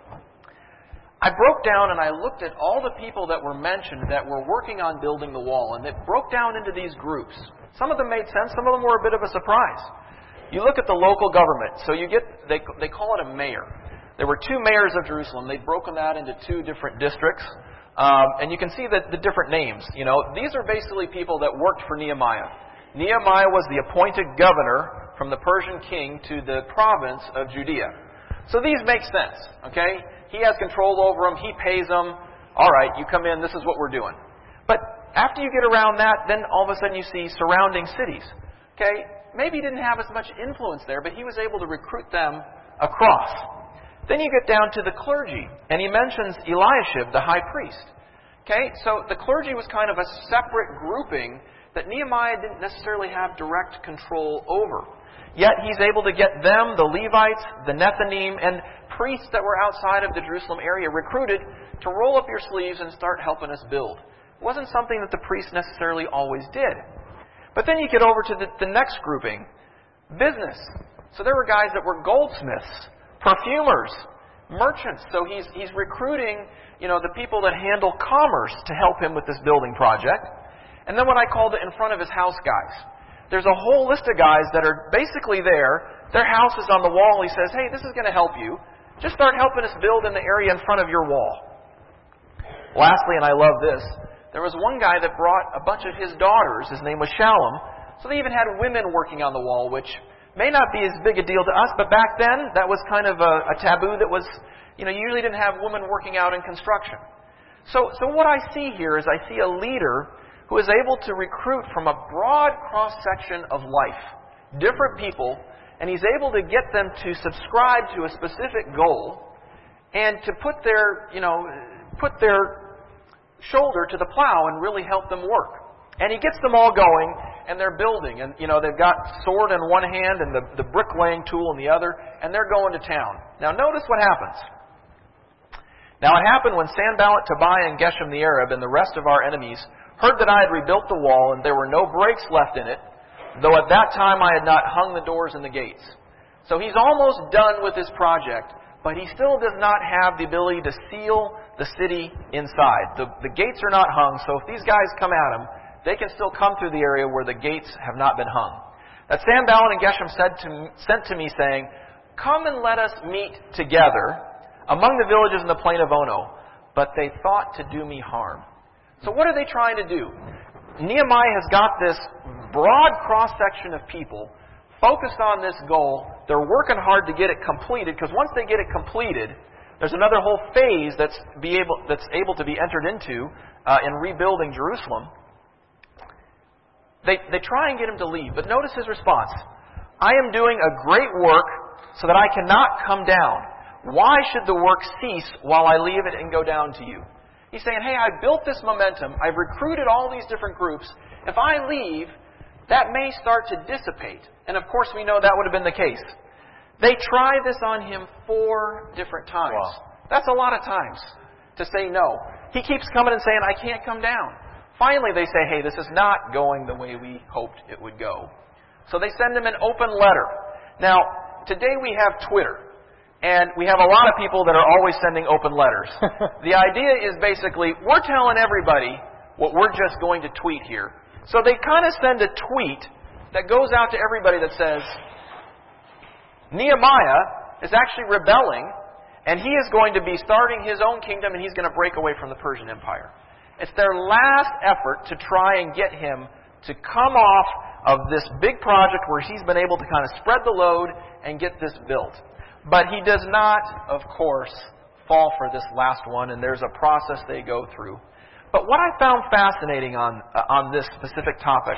I broke down and I looked at all the people that were mentioned that were working on building the wall. And it broke down into these groups. Some of them made sense. Some of them were a bit of a surprise. You look at the local government. So they call it a mayor. There were 2 mayors of Jerusalem. They'd broken that into 2 different districts. And you can see the different names. These are basically people that worked for Nehemiah. Nehemiah was the appointed governor from the Persian king to the province of Judea. So these make sense, okay? He has control over them. He pays them. All right, you come in. This is what we're doing. But after you get around that, then all of a sudden you see surrounding cities. Okay? Maybe he didn't have as much influence there, but he was able to recruit them across. Then you get down to the clergy, and he mentions Eliashib, the high priest. Okay, so the clergy was kind of a separate grouping that Nehemiah didn't necessarily have direct control over. Yet he's able to get them, the Levites, the Nethinim, and priests that were outside of the Jerusalem area recruited to roll up your sleeves and start helping us build. It wasn't something that the priests necessarily always did. But then you get over to the next grouping, business. So there were guys that were goldsmiths, perfumers, merchants. So he's recruiting, the people that handle commerce to help him with this building project. And then what I called it in front of his house guys. There's a whole list of guys that are basically there. Their house is on the wall. He says, hey, this is going to help you. Just start helping us build in the area in front of your wall. Lastly, and I love this, there was one guy that brought a bunch of his daughters. His name was Shallum. So they even had women working on the wall, which may not be as big a deal to us, but back then that was kind of a taboo that was, you usually didn't have women working out in construction. So what I see here is I see a leader who is able to recruit from a broad cross-section of life, different people, and he's able to get them to subscribe to a specific goal and to put their shoulder to the plow and really help them work. And he gets them all going, and they're building. And, they've got sword in one hand and the bricklaying tool in the other, and they're going to town. Now, notice what happens. Now, it happened when Sanballat, Tobiah, and Geshem the Arab and the rest of our enemies heard that I had rebuilt the wall and there were no breaks left in it, though at that time I had not hung the doors and the gates. So he's almost done with his project, but he still does not have the ability to seal the city inside. The gates are not hung, so if these guys come at him, they can still come through the area where the gates have not been hung. That Sanballat and Geshem sent to me, saying, come and let us meet together among the villages in the plain of Ono. But they thought to do me harm. So what are they trying to do? Nehemiah has got this broad cross-section of people focused on this goal. They're working hard to get it completed, because once they get it completed, there's another whole phase that's able to be entered into in rebuilding Jerusalem. They try and get him to leave, but notice his response. I am doing a great work so that I cannot come down. Why should the work cease while I leave it and go down to you? He's saying, hey, I built this momentum. I've recruited all these different groups. If I leave, that may start to dissipate. And of course, we know that would have been the case. They try this on him 4 different times. Wow. That's a lot of times to say no. He keeps coming and saying, I can't come down. Finally, they say, hey, this is not going the way we hoped it would go. So they send him an open letter. Now, today we have Twitter. And we have a lot of people that are always sending open letters. The idea is basically, we're telling everybody what we're just going to tweet here. So they kind of send a tweet that goes out to everybody that says, Nehemiah is actually rebelling, and he is going to be starting his own kingdom, and he's going to break away from the Persian Empire. It's their last effort to try and get him to come off of this big project where he's been able to kind of spread the load and get this built. But he does not, of course, fall for this last one, and there's a process they go through. But what I found fascinating on this specific topic,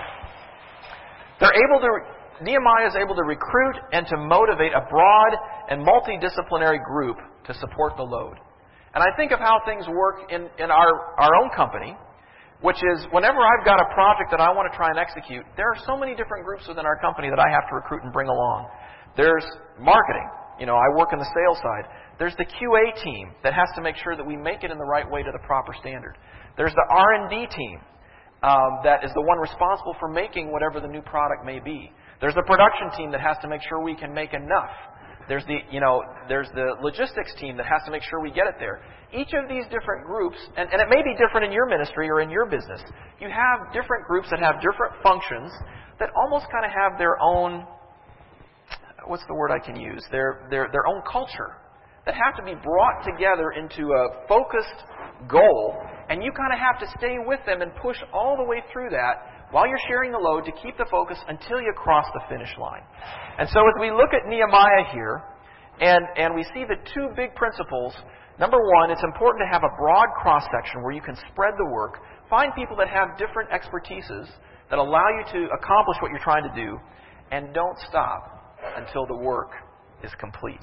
Nehemiah is able to recruit and to motivate a broad and multidisciplinary group to support the load. And I think of how things work in our own company, which is whenever I've got a project that I want to try and execute, there are so many different groups within our company that I have to recruit and bring along. There's marketing. I work on the sales side. There's the QA team that has to make sure that we make it in the right way to the proper standard. There's the R&D team that is the one responsible for making whatever the new product may be. There's the production team that has to make sure we can make enough. There's the logistics team that has to make sure we get it there. Each of these different groups, and it may be different in your ministry or in your business, you have different groups that have different functions that almost kind of have their own, what's the word I can use? Their own culture that have to be brought together into a focused goal, and you kind of have to stay with them and push all the way through that while you're sharing the load to keep the focus until you cross the finish line. And so as we look at Nehemiah here, and we see the 2 big principles, number one, it's important to have a broad cross-section where you can spread the work, find people that have different expertises that allow you to accomplish what you're trying to do, and don't stop until the work is complete.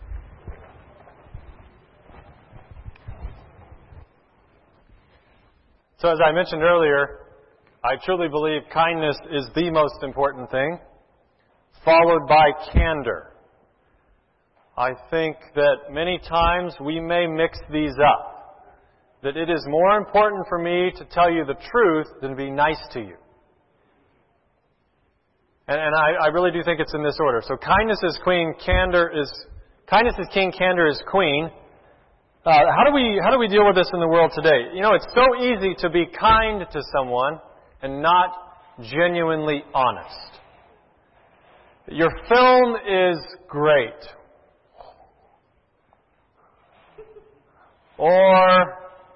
So as I mentioned earlier, I truly believe kindness is the most important thing, followed by candor. I think that many times we may mix these up. That it is more important for me to tell you the truth than be nice to you. And I really do think it's in this order. So kindness is king, candor is queen. How do we deal with this in the world today? It's so easy to be kind to someone and not genuinely honest. Your film is great. Or,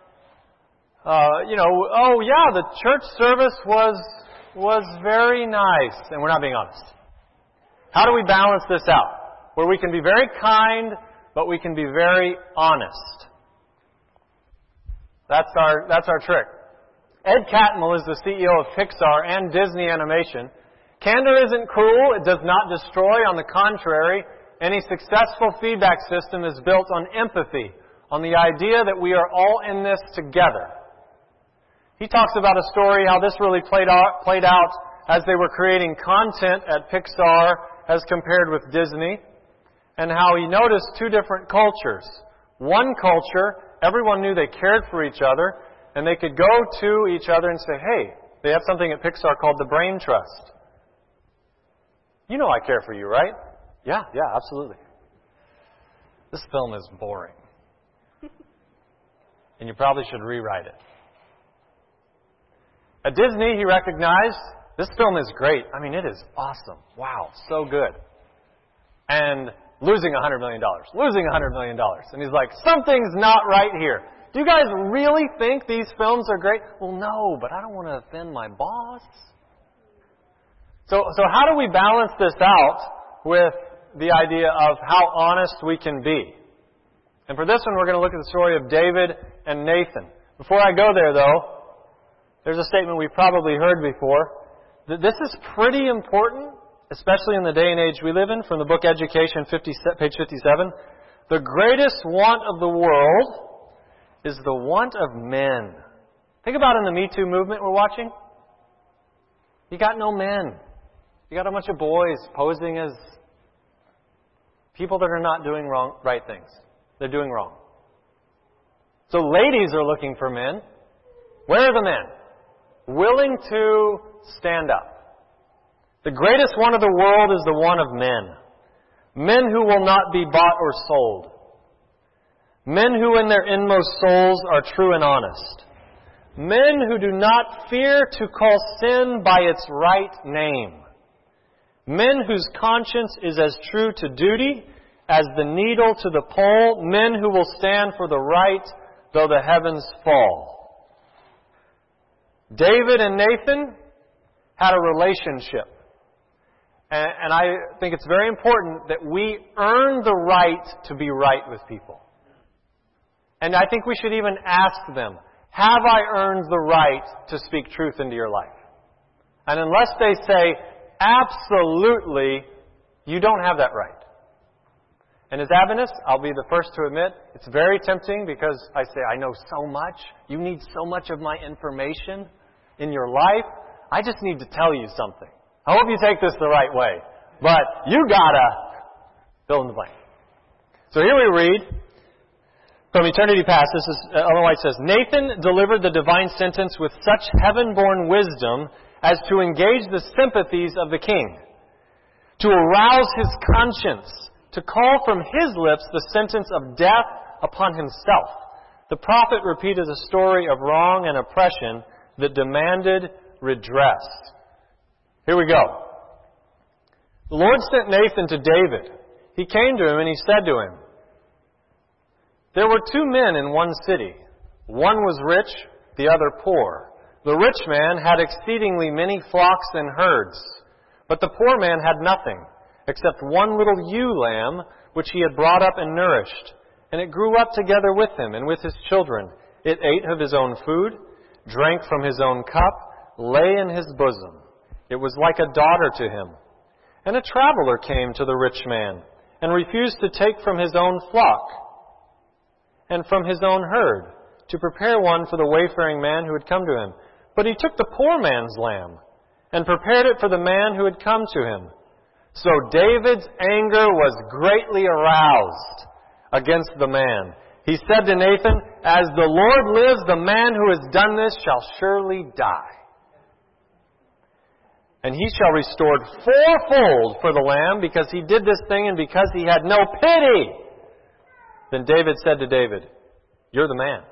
oh yeah, the church service was very nice, and we're not being honest. How do we balance this out? Where we can be very kind, but we can be very honest. That's our trick. Ed Catmull is the CEO of Pixar and Disney Animation. Candor isn't cruel. It does not destroy. On the contrary, any successful feedback system is built on empathy, on the idea that we are all in this together. He talks about a story, how this really played out as they were creating content at Pixar as compared with Disney, and how he noticed 2 different cultures. One culture, everyone knew they cared for each other, and they could go to each other and say, hey, they have something at Pixar called the Brain Trust. You know I care for you, right? Yeah, absolutely. This film is boring. And you probably should rewrite it. At Disney, he recognized, this film is great. I mean, it is awesome. Wow, so good. And losing $100 million. And he's like, something's not right here. Do you guys really think these films are great? Well, no, but I don't want to offend my boss. So how do we balance this out with the idea of how honest we can be? And for this one, we're going to look at the story of David and Nathan. Before I go there, though, there's a statement we've probably heard before. That this is pretty important, especially in the day and age we live in, from the book Education, page 57. The greatest want of the world is the want of men. Think about in the Me Too movement we're watching. You got no men. You got a bunch of boys posing as people that are not doing right things. They're doing wrong. So ladies are looking for men. Where are the men? Willing to stand up. The greatest one of the world is the one of men. Men who will not be bought or sold. Men who in their inmost souls are true and honest. Men who do not fear to call sin by its right name. Men whose conscience is as true to duty as the needle to the pole. Men who will stand for the right though the heavens fall. David and Nathan had a relationship. And I think it's very important that we earn the right to be right with people. And I think we should even ask them, have I earned the right to speak truth into your life? And unless they say, absolutely, you don't have that right. And as Adventists, I'll be the first to admit, it's very tempting because I say, I know so much. You need so much of my information in your life. I just need to tell you something. I hope you take this the right way. But you gotta fill in the blank. So here we read from Eternity Past. This is, Ellen White says, Nathan delivered the divine sentence with such heaven-born wisdom as to engage the sympathies of the king, to arouse his conscience, to call from his lips the sentence of death upon himself. The prophet repeated a story of wrong and oppression that demanded redress. Here we go. The Lord sent Nathan to David. He came to him and he said to him, there were two men in one city. One was rich, the other poor. The rich man had exceedingly many flocks and herds, but the poor man had nothing except one little ewe lamb which he had brought up and nourished. And it grew up together with him and with his children. It ate of his own food, drank from his own cup, lay in his bosom. It was like a daughter to him. And a traveler came to the rich man and refused to take from his own flock and from his own herd to prepare one for the wayfaring man who had come to him. But he took the poor man's lamb and prepared it for the man who had come to him. So David's anger was greatly aroused against the man. He said to Nathan, as the Lord lives, the man who has done this shall surely die. And he shall restore fourfold for the lamb because he did this thing and because he had no pity. Then David said to David, you're the man.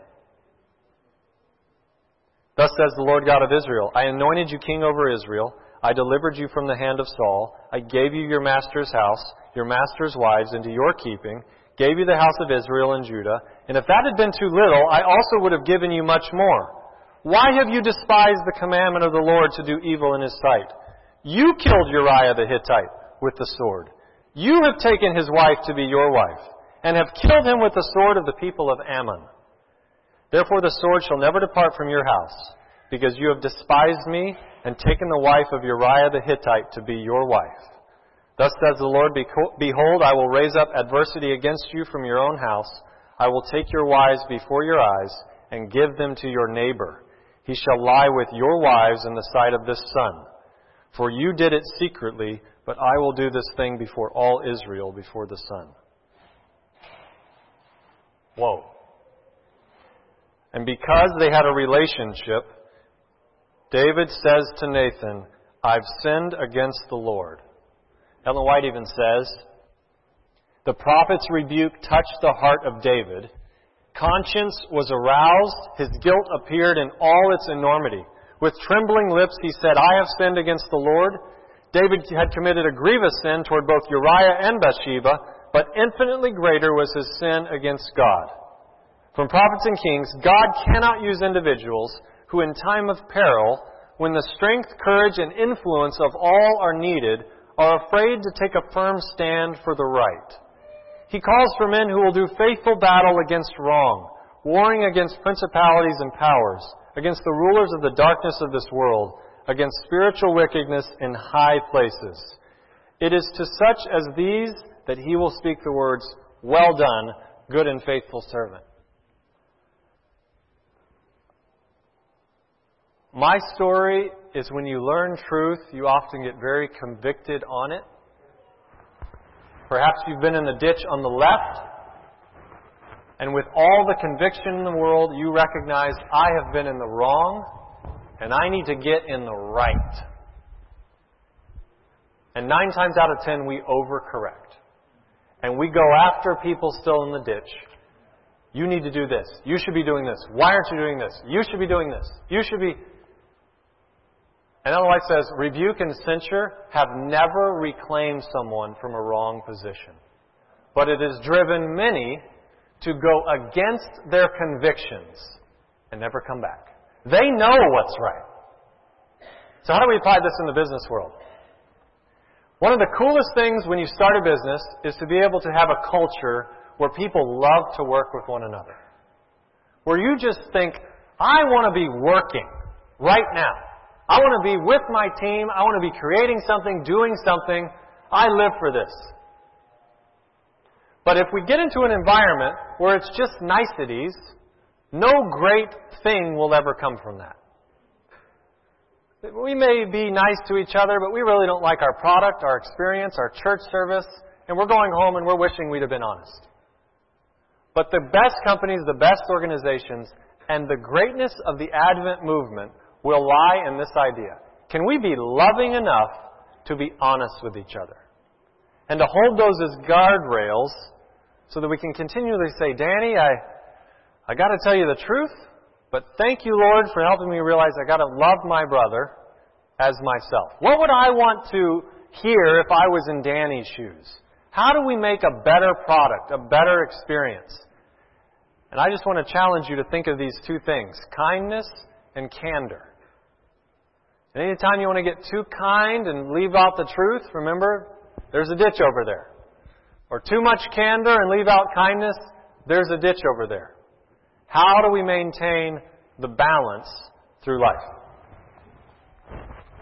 Thus says the Lord God of Israel, I anointed you king over Israel. I delivered you from the hand of Saul. I gave you your master's house, your master's wives into your keeping, gave you the house of Israel and Judah. And if that had been too little, I also would have given you much more. Why have you despised the commandment of the Lord to do evil in his sight? You killed Uriah the Hittite with the sword. You have taken his wife to be your wife, and have killed him with the sword of the people of Ammon. Therefore the sword shall never depart from your house, because you have despised me and taken the wife of Uriah the Hittite to be your wife. Thus says the Lord, behold, I will raise up adversity against you from your own house. I will take your wives before your eyes and give them to your neighbor. He shall lie with your wives in the sight of this son. For you did it secretly, but I will do this thing before all Israel, before the sun. Whoa. And because they had a relationship, David says to Nathan, I've sinned against the Lord. Ellen White even says, the prophet's rebuke touched the heart of David. Conscience was aroused. His guilt appeared in all its enormity. With trembling lips he said, I have sinned against the Lord. David had committed a grievous sin toward both Uriah and Bathsheba, but infinitely greater was his sin against God. From prophets and kings, God cannot use individuals who in time of peril, when the strength, courage, and influence of all are needed, are afraid to take a firm stand for the right. He calls for men who will do faithful battle against wrong, warring against principalities and powers, against the rulers of the darkness of this world, against spiritual wickedness in high places. It is to such as these that He will speak the words, "Well done, good and faithful servant." My story is when you learn truth, you often get very convicted on it. Perhaps you've been in the ditch on the left, and with all the conviction in the world, you recognize, I have been in the wrong, and I need to get in the right. And 9 times out of 10, we overcorrect. And we go after people still in the ditch. You need to do this. You should be doing this. Why aren't you doing this? You should be doing this. You should be... And Ellen White says, rebuke and censure have never reclaimed someone from a wrong position. But it has driven many to go against their convictions and never come back. They know what's right. So how do we apply this in the business world? One of the coolest things when you start a business is to be able to have a culture where people love to work with one another. Where you just think, I want to be working right now. I want to be with my team. I want to be creating something, doing something. I live for this. But if we get into an environment where it's just niceties, no great thing will ever come from that. We may be nice to each other, but we really don't like our product, our experience, our church service, and we're going home and we're wishing we'd have been honest. But the best companies, the best organizations, and the greatness of the Advent movement will lie in this idea. Can we be loving enough to be honest with each other? And to hold those as guardrails so that we can continually say, Danny, I got to tell you the truth, but thank you, Lord, for helping me realize I got to love my brother as myself. What would I want to hear if I was in Danny's shoes? How do we make a better product, a better experience? And I just want to challenge you to think of these two things, kindness and candor. And anytime you want to get too kind and leave out the truth, remember, there's a ditch over there. Or too much candor and leave out kindness, there's a ditch over there. How do we maintain the balance through life?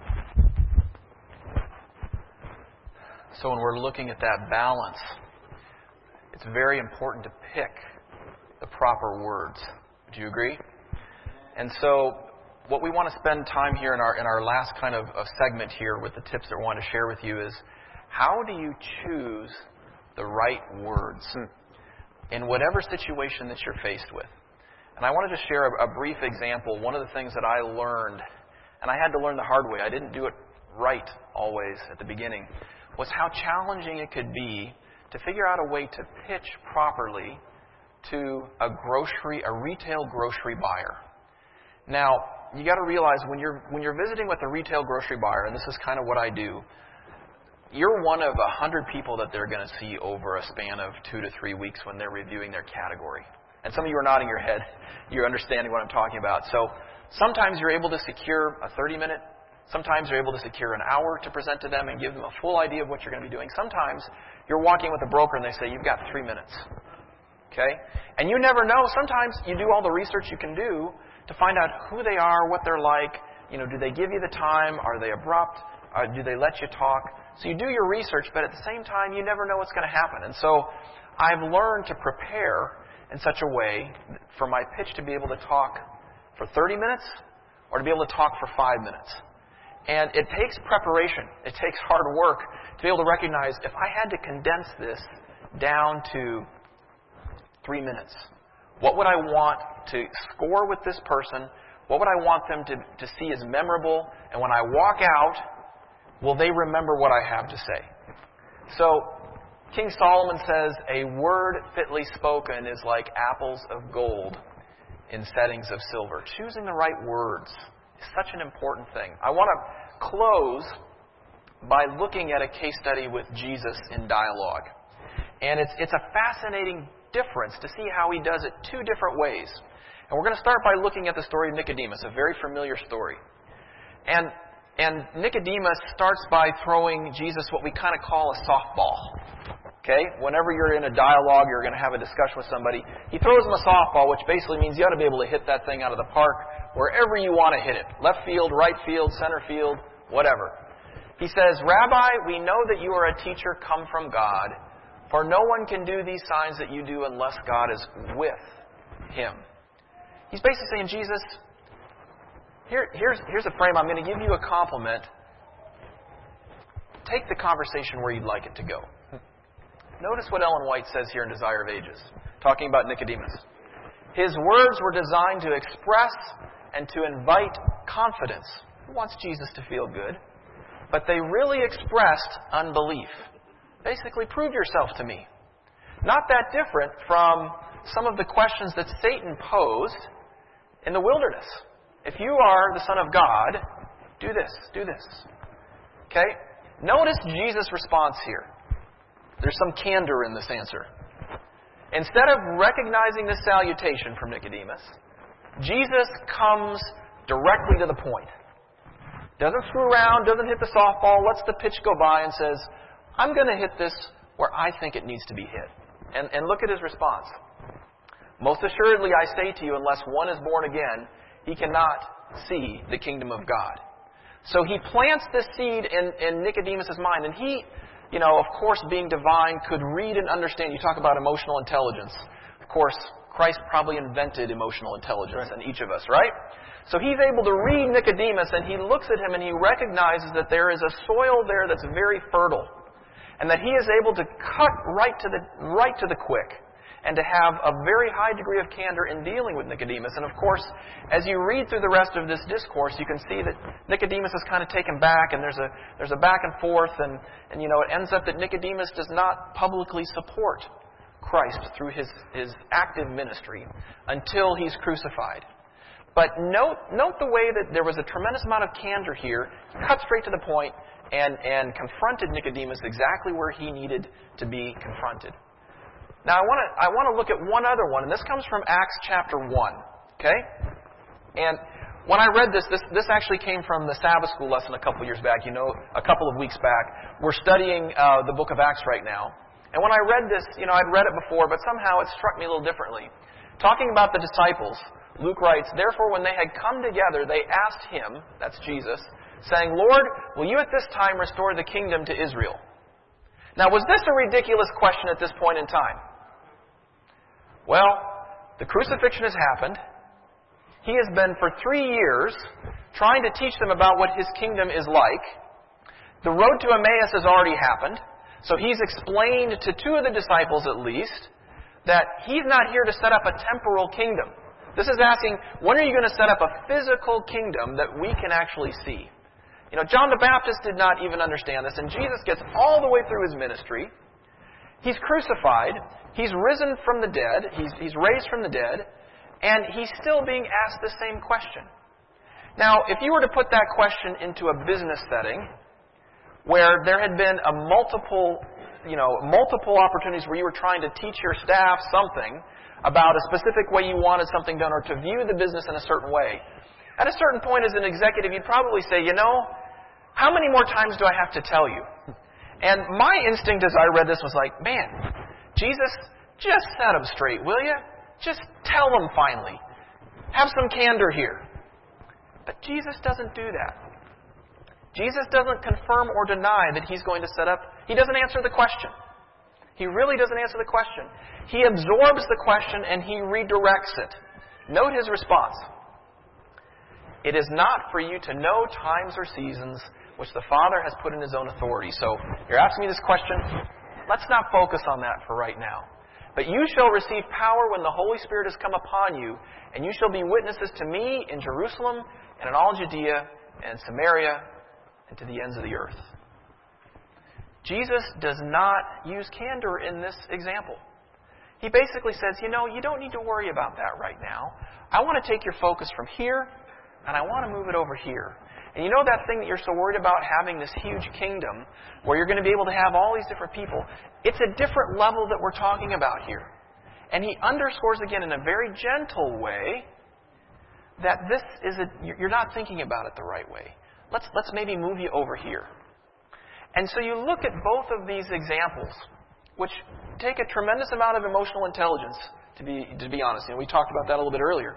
So when we're looking at that balance, it's very important to pick the proper words. Do you agree? And so what we want to spend time here in our last kind of segment here with the tips that we want to share with you is, how do you choose the right words in whatever situation that you're faced with? And I wanted to share a brief example. One of the things that I learned, and I had to learn the hard way, I didn't do it right always at the beginning, was how challenging it could be to figure out a way to pitch properly to a retail grocery buyer. Now, you got to realize when you're visiting with a retail grocery buyer, and this is kind of what I do, you're one of 100 people that they're going to see over a span of 2 to 3 weeks when they're reviewing their category. And some of you are nodding your head. You're understanding what I'm talking about. So sometimes you're able to secure a 30-minute. Sometimes you're able to secure an hour to present to them and give them a full idea of what you're going to be doing. Sometimes you're walking with a broker and they say, you've got 3 minutes. Okay? And you never know. Sometimes you do all the research you can do to find out who they are, what they're like. Do they give you the time? Are they abrupt? Do they let you talk? So you do your research, but at the same time, you never know what's going to happen. And so I've learned to prepare in such a way for my pitch to be able to talk for 30 minutes or to be able to talk for 5 minutes. And it takes preparation. It takes hard work to be able to recognize, if I had to condense this down to 3 minutes, what would I want to score with this person? What would I want them to see as memorable? And when I walk out, will they remember what I have to say? So King Solomon says, a word fitly spoken is like apples of gold in settings of silver. Choosing the right words is such an important thing. I want to close by looking at a case study with Jesus in dialogue. And it's a fascinating difference to see how he does it two different ways. And we're going to start by looking at the story of Nicodemus, a very familiar story. And Nicodemus starts by throwing Jesus what we kind of call a softball. Okay? Whenever you're in a dialogue, you're going to have a discussion with somebody, he throws him a softball, which basically means you ought to be able to hit that thing out of the park wherever you want to hit it. Left field, right field, center field, whatever. He says, Rabbi, we know that you are a teacher come from God, for no one can do these signs that you do unless God is with him. He's basically saying, Jesus, here's a frame. I'm going to give you a compliment. Take the conversation where you'd like it to go. Notice what Ellen White says here in Desire of Ages, talking about Nicodemus. His words were designed to express and to invite confidence. Who wants Jesus to feel good? But they really expressed unbelief. Basically, prove yourself to me. Not that different from some of the questions that Satan posed in the wilderness. If you are the Son of God, do this, do this. Okay? Notice Jesus' response here. There's some candor in this answer. Instead of recognizing the salutation from Nicodemus, Jesus comes directly to the point. Doesn't screw around, doesn't hit the softball, lets the pitch go by and says, I'm going to hit this where I think it needs to be hit. And look at his response. Most assuredly, I say to you, unless one is born again, he cannot see the kingdom of God. So he plants this seed in Nicodemus' mind. And he, of course, being divine, could read and understand. You talk about emotional intelligence. Of course, Christ probably invented emotional intelligence in each of us, right? So he's able to read Nicodemus, and he looks at him and he recognizes that there is a soil there that's very fertile. And that he is able to cut right to the quick. And to have a very high degree of candor in dealing with Nicodemus. And of course, as you read through the rest of this discourse, you can see that Nicodemus is kind of taken back, and there's a back and forth, and it ends up that Nicodemus does not publicly support Christ through his active ministry until he's crucified. But note the way that there was a tremendous amount of candor here, cut straight to the point, and confronted Nicodemus exactly where he needed to be confronted. Now, I want to look at one other one, and this comes from Acts chapter 1, okay? And when I read this actually came from the Sabbath school lesson a couple years back, a couple of weeks back. We're studying the book of Acts right now. And when I read this, I'd read it before, but somehow it struck me a little differently. Talking about the disciples, Luke writes, Therefore, when they had come together, they asked him, that's Jesus, saying, Lord, will you at this time restore the kingdom to Israel? Now, was this a ridiculous question at this point in time? Well, the crucifixion has happened. He has been for 3 years trying to teach them about what his kingdom is like. The road to Emmaus has already happened. So he's explained to 2 of the disciples at least that he's not here to set up a temporal kingdom. This is asking, when are you going to set up a physical kingdom that we can actually see? John the Baptist did not even understand this, and Jesus gets all the way through his ministry. He's crucified. He's risen from the dead. He's raised from the dead. And he's still being asked the same question. Now, if you were to put that question into a business setting, where there had been multiple opportunities where you were trying to teach your staff something about a specific way you wanted something done, or to view the business in a certain way, at a certain point as an executive, you'd probably say, how many more times do I have to tell you? And my instinct as I read this was like, man, Jesus, just set them straight, will you? Just tell them finally. Have some candor here. But Jesus doesn't do that. Jesus doesn't confirm or deny that he's going to set up. He doesn't answer the question. He really doesn't answer the question. He absorbs the question and he redirects it. Note his response. It is not for you to know times or seasons which the Father has put in his own authority. So, you're asking me this question. Let's not focus on that for right now. But you shall receive power when the Holy Spirit has come upon you, and you shall be witnesses to me in Jerusalem and in all Judea and Samaria and to the ends of the earth. Jesus does not use candor in this example. He basically says, you don't need to worry about that right now. I want to take your focus from here, and I want to move it over here. And that thing that you're so worried about, having this huge kingdom where you're going to be able to have all these different people, it's a different level that we're talking about here. And he underscores again in a very gentle way that this is you're not thinking about it the right way. Let's maybe move you over here. And so you look at both of these examples, which take a tremendous amount of emotional intelligence, to be honest. We talked about that a little bit earlier.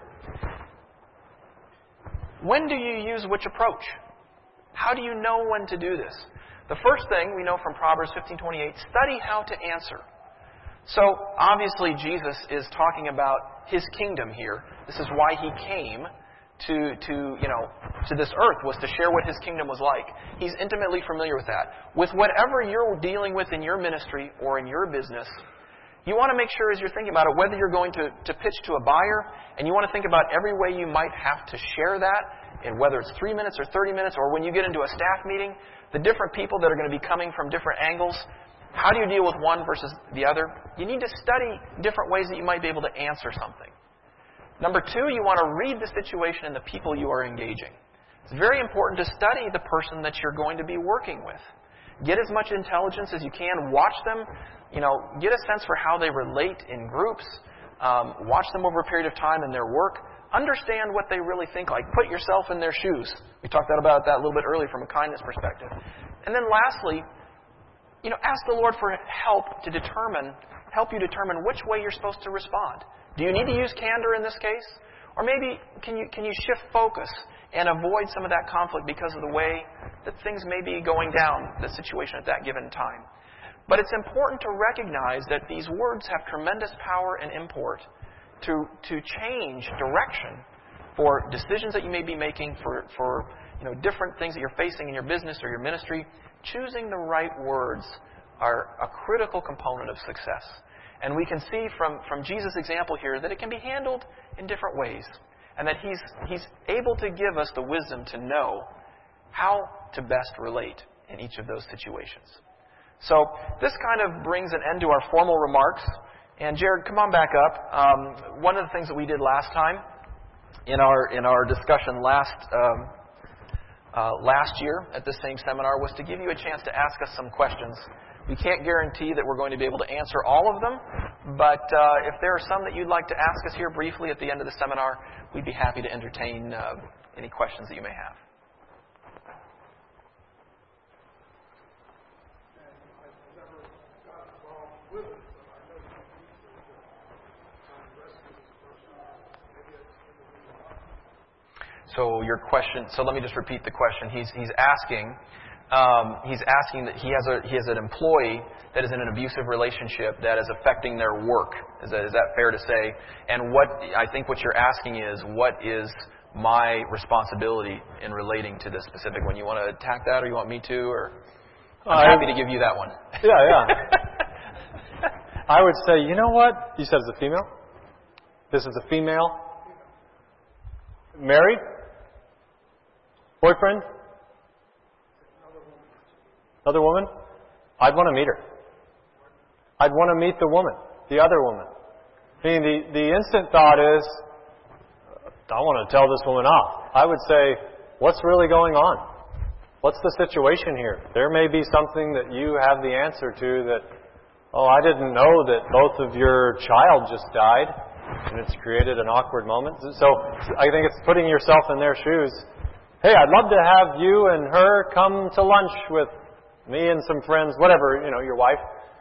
When do you use which approach? How do you know when to do this? The first thing we know from Proverbs 15:28, study how to answer. So obviously Jesus is talking about His kingdom here. This is why He came to this earth, was to share what His kingdom was like. He's intimately familiar with that. With whatever you're dealing with in your ministry or in your business, you want to make sure as you're thinking about it, whether you're going to pitch to a buyer, and you want to think about every way you might have to share that, and whether it's 3 minutes or 30 minutes, or when you get into a staff meeting, the different people that are going to be coming from different angles, how do you deal with one versus the other? You need to study different ways that you might be able to answer something. Number two, you want to read the situation and the people you are engaging. It's very important to study the person that you're going to be working with. Get as much intelligence as you can. Watch them. Get a sense for how they relate in groups. Watch them over a period of time in their work. Understand what they really think like. Put yourself in their shoes. We talked about that a little bit earlier from a kindness perspective. And then lastly, ask the Lord for help you determine which way you're supposed to respond. Do you need to use candor in this case? Or maybe can you shift focus and avoid some of that conflict because of the way that things may be going down the situation at that given time? But it's important to recognize that these words have tremendous power and import to change direction for decisions that you may be making, for different things that you're facing in your business or your ministry. Choosing the right words are a critical component of success. And we can see from Jesus' example here that it can be handled in different ways, and that He's able to give us the wisdom to know how to best relate in each of those situations. So this kind of brings an end to our formal remarks. And Jared, come on back up. One of the things that we did last time in our discussion last year at this same seminar was to give you a chance to ask us some questions. We can't guarantee that we're going to be able to answer all of them, but if there are some that you'd like to ask us here briefly at the end of the seminar, we'd be happy to entertain any questions that you may have. So your question. So let me just repeat the question. He's asking that he has an employee that is in an abusive relationship that is affecting their work. Is that fair to say? And what you're asking is, what is my responsibility in relating to this specific one? You want to attack that, or you want me to? Or I'm happy to give you that one. Yeah. I would say, you know what? You said it's a female? This is a female? Married? Boyfriend? Another woman? I'd want to meet her. I'd want to meet the woman, the other woman. I mean, the instant thought is, I want to tell this woman off. I would say, what's really going on? What's the situation here? There may be something that you have the answer to that, I didn't know that both of your child just died, and it's created an awkward moment. So I think it's putting yourself in their shoes. Hey, I'd love to have you and her come to lunch with me and some friends, whatever, your wife,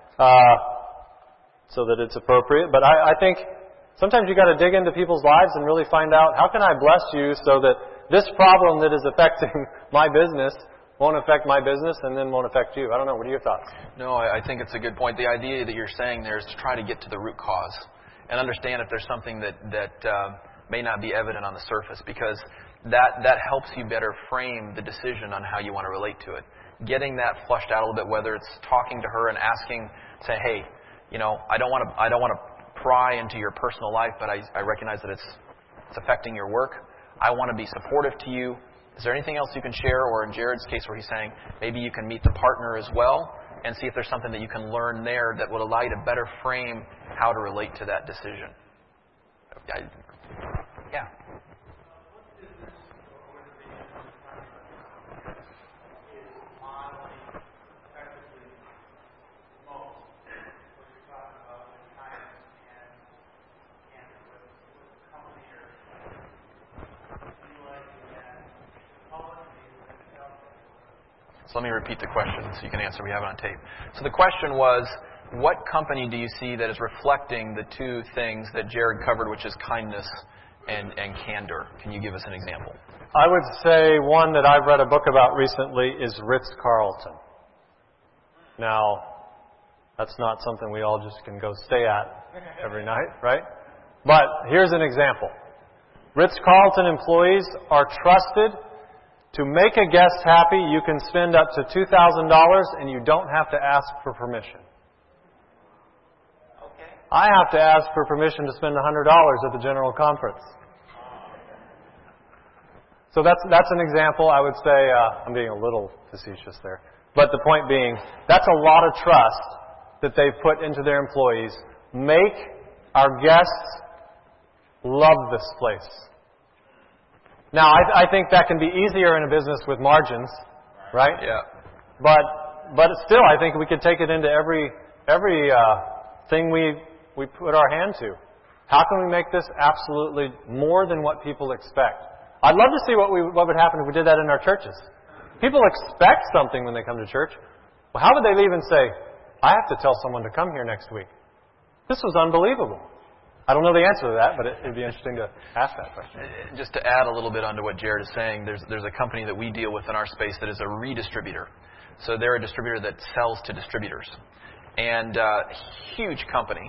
so that it's appropriate. But I think sometimes you got to dig into people's lives and really find out, how can I bless you so that this problem that is affecting my business won't affect my business and then won't affect you? I don't know. What are your thoughts? No, I think it's a good point. The idea that you're saying there is to try to get to the root cause and understand if there's something that may not be evident on the surface, because that helps you better frame the decision on how you want to relate to it. Getting that flushed out a little bit, whether it's talking to her and asking, say, hey, I don't want to pry into your personal life, but I recognize that it's affecting your work. I want to be supportive to you. Is there anything else you can share? Or in Jared's case where he's saying, maybe you can meet the partner as well and see if there's something that you can learn there that will allow you to better frame how to relate to that decision. Yeah. So let me repeat the question so you can answer. We have it on tape. So the question was, what company do you see that is reflecting the two things that Jared covered, which is kindness and candor? Can you give us an example? I would say one that I've read a book about recently is Ritz-Carlton. Now, that's not something we all just can go stay at every night, right? But here's an example. Ritz-Carlton employees are trusted to make a guest happy. You can spend up to $2,000 and you don't have to ask for permission. Okay. I have to ask for permission to spend $100 at the general conference. So that's an example. I would say, I'm being a little facetious there. But the point being, that's a lot of trust that they've put into their employees. Make our guests love this place. Now, I think that can be easier in a business with margins, right? Yeah. But still, I think we could take it into every thing we put our hand to. How can we make this absolutely more than what people expect? I'd love to see what would happen if we did that in our churches. People expect something when they come to church. Well, how would they leave and say, I have to tell someone to come here next week? This was unbelievable. I don't know the answer to that, but it'd be interesting to ask that question. Just to add a little bit onto what Jared is saying, there's a company that we deal with in our space that is a redistributor. So they're a distributor that sells to distributors. And huge company.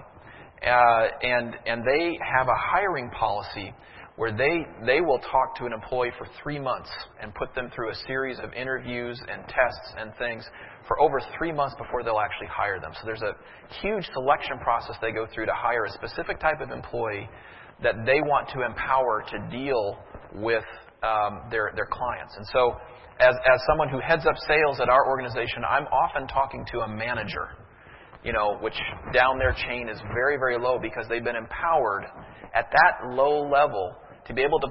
And they have a hiring policy where they will talk to an employee for 3 months and put them through a series of interviews and tests and things for over 3 months before they'll actually hire them. So there's a huge selection process they go through to hire a specific type of employee that they want to empower to deal with their clients. And so as someone who heads up sales at our organization, I'm often talking to a manager, which down their chain is very, very low because they've been empowered at that low level to be able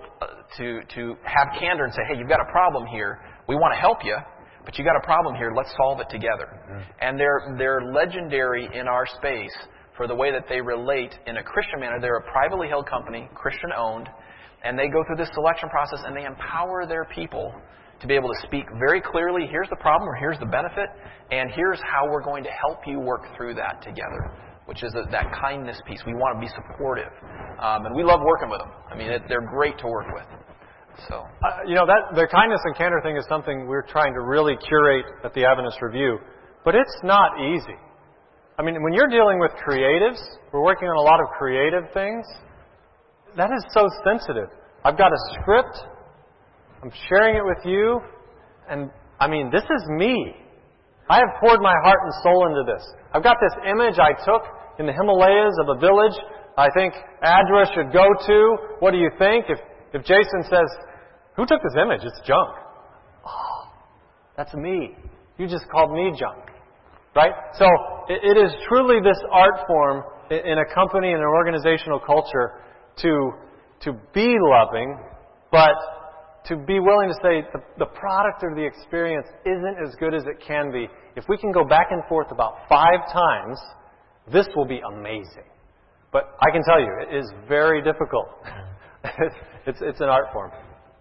to have candor and say, hey, you've got a problem here. We want to help you, but you got a problem here. Let's solve it together. Mm-hmm. And they're legendary in our space for the way that they relate in a Christian manner. They're a privately held company, Christian owned, and they go through this selection process and they empower their people to be able to speak very clearly, here's the problem or here's the benefit, and here's how we're going to help you work through that together, which is that kindness piece. We want to be supportive. And we love working with them. I mean, they're great to work with. So, the kindness and candor thing is something we're trying to really curate at the Adventist Review, but it's not easy. I mean, when you're dealing with creatives, we're working on a lot of creative things, that is so sensitive. I've got a script, I'm sharing it with you, and I mean, this is me. I have poured my heart and soul into this. I've got this image I took in the Himalayas of a village I think Adra should go to. What do you think? If Jason says, who took this image? It's junk. Oh, that's me. You just called me junk. Right? So it is truly this art form in a company, in an organizational culture to be loving, but to be willing to say the product or the experience isn't as good as it can be. If we can go back and forth about 5 times, this will be amazing. But I can tell you, it is very difficult. It's an art form.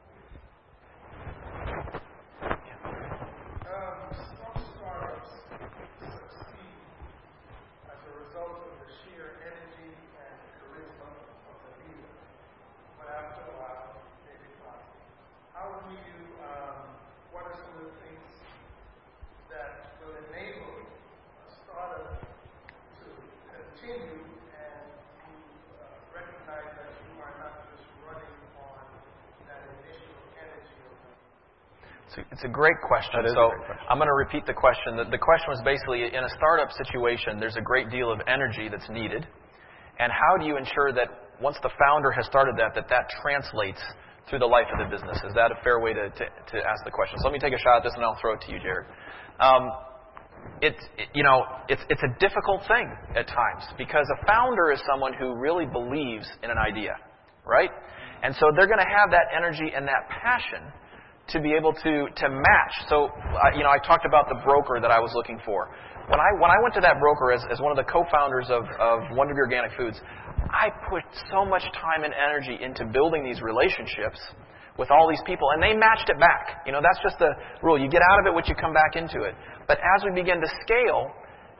Some startups succeed as a result of the sheer energy and charisma of the leader. But after a while, they decline. How do you, what are some of the things that will enable a startup to continue and to recognize that you are not just running on that initial energy of the It's a great question. So I'm going to repeat the question. The question was basically, in a startup situation, there's a great deal of energy that's needed. And how do you ensure that once the founder has started that translates through the life of the business? Is that a fair way to ask the question? So let me take a shot at this and I'll throw it to you, Jared. It's a difficult thing at times because a founder is someone who really believes in an idea, right? And so they're going to have that energy and that passion to be able to match. So, I talked about the broker that I was looking for. When I went to that broker as one of the co-founders of One Degree Organic Foods, I put so much time and energy into building these relationships with all these people, and they matched it back. That's just the rule. You get out of it what you come back into it. But as we begin to scale,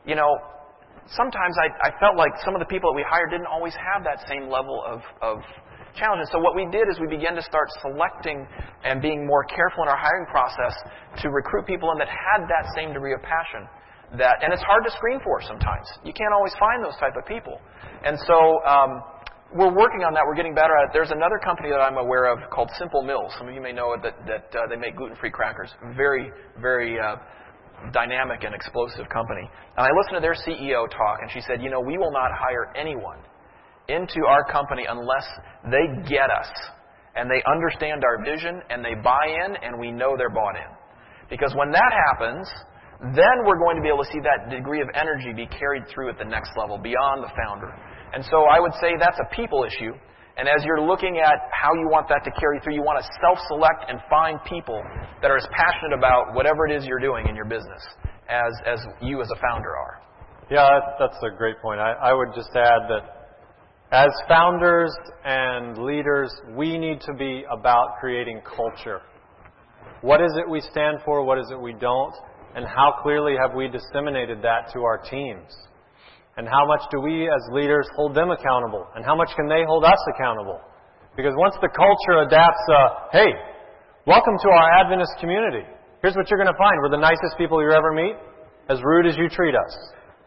sometimes I felt like some of the people that we hired didn't always have that same level of challenge. And so what we did is we began to start selecting and being more careful in our hiring process to recruit people in that had that same degree of passion. And it's hard to screen for sometimes. You can't always find those type of people. And so we're working on that. We're getting better at it. There's another company that I'm aware of called Simple Mills. Some of you may know that they make gluten-free crackers. Very, very dynamic and explosive company. And I listened to their CEO talk, and she said, we will not hire anyone into our company unless they get us and they understand our vision and they buy in and we know they're bought in. Because when that happens, then we're going to be able to see that degree of energy be carried through at the next level, beyond the founder. And so I would say that's a people issue. And as you're looking at how you want that to carry through, you want to self-select and find people that are as passionate about whatever it is you're doing in your business as you as a founder are. Yeah, that's a great point. I would just add that as founders and leaders, we need to be about creating culture. What is it we stand for? What is it we don't? And how clearly have we disseminated that to our teams? And how much do we as leaders hold them accountable? And how much can they hold us accountable? Because once the culture adapts, hey, welcome to our Adventist community. Here's what you're going to find. We're the nicest people you ever meet. As rude as you treat us.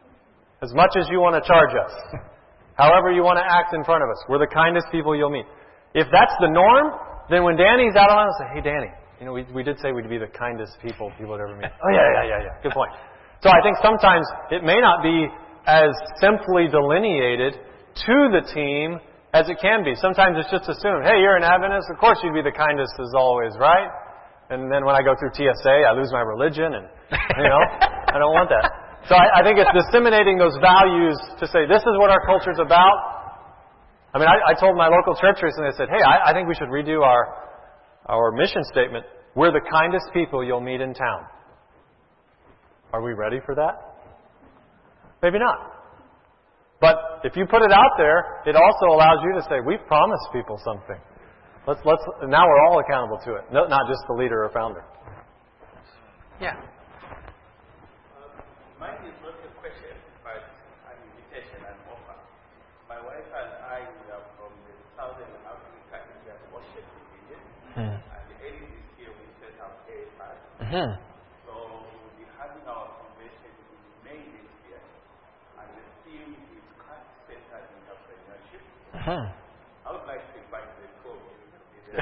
As much as you want to charge us. However you want to act in front of us. We're the kindest people you'll meet. If that's the norm, then when Danny's out on us, say, hey, Danny, we did say we'd be the kindest people would ever meet. Oh, yeah. Good point. So I think sometimes it may not be as simply delineated to the team as it can be. Sometimes it's just assumed, hey, you're an Adventist, of course you'd be the kindest as always, right? And then when I go through TSA, I lose my religion and, I don't want that. So I think it's disseminating those values to say, this is what our culture's about. I mean, I told my local church recently, I said, hey, I think we should redo our mission statement. We're the kindest people you'll meet in town. Are we ready for that? Maybe not. But if you put it out there, it also allows you to say, we've promised people something. Now we're all accountable to it, not just the leader or founder. Yeah. Mine is not a question, but an invitation and offer. My wife and I are from the Southern Africa Indian Worship Region, and early this year we set up ASI. So we'll be having our convention in May this year, and the theme is Christ-centered entrepreneurship. I would like to invite the four of you.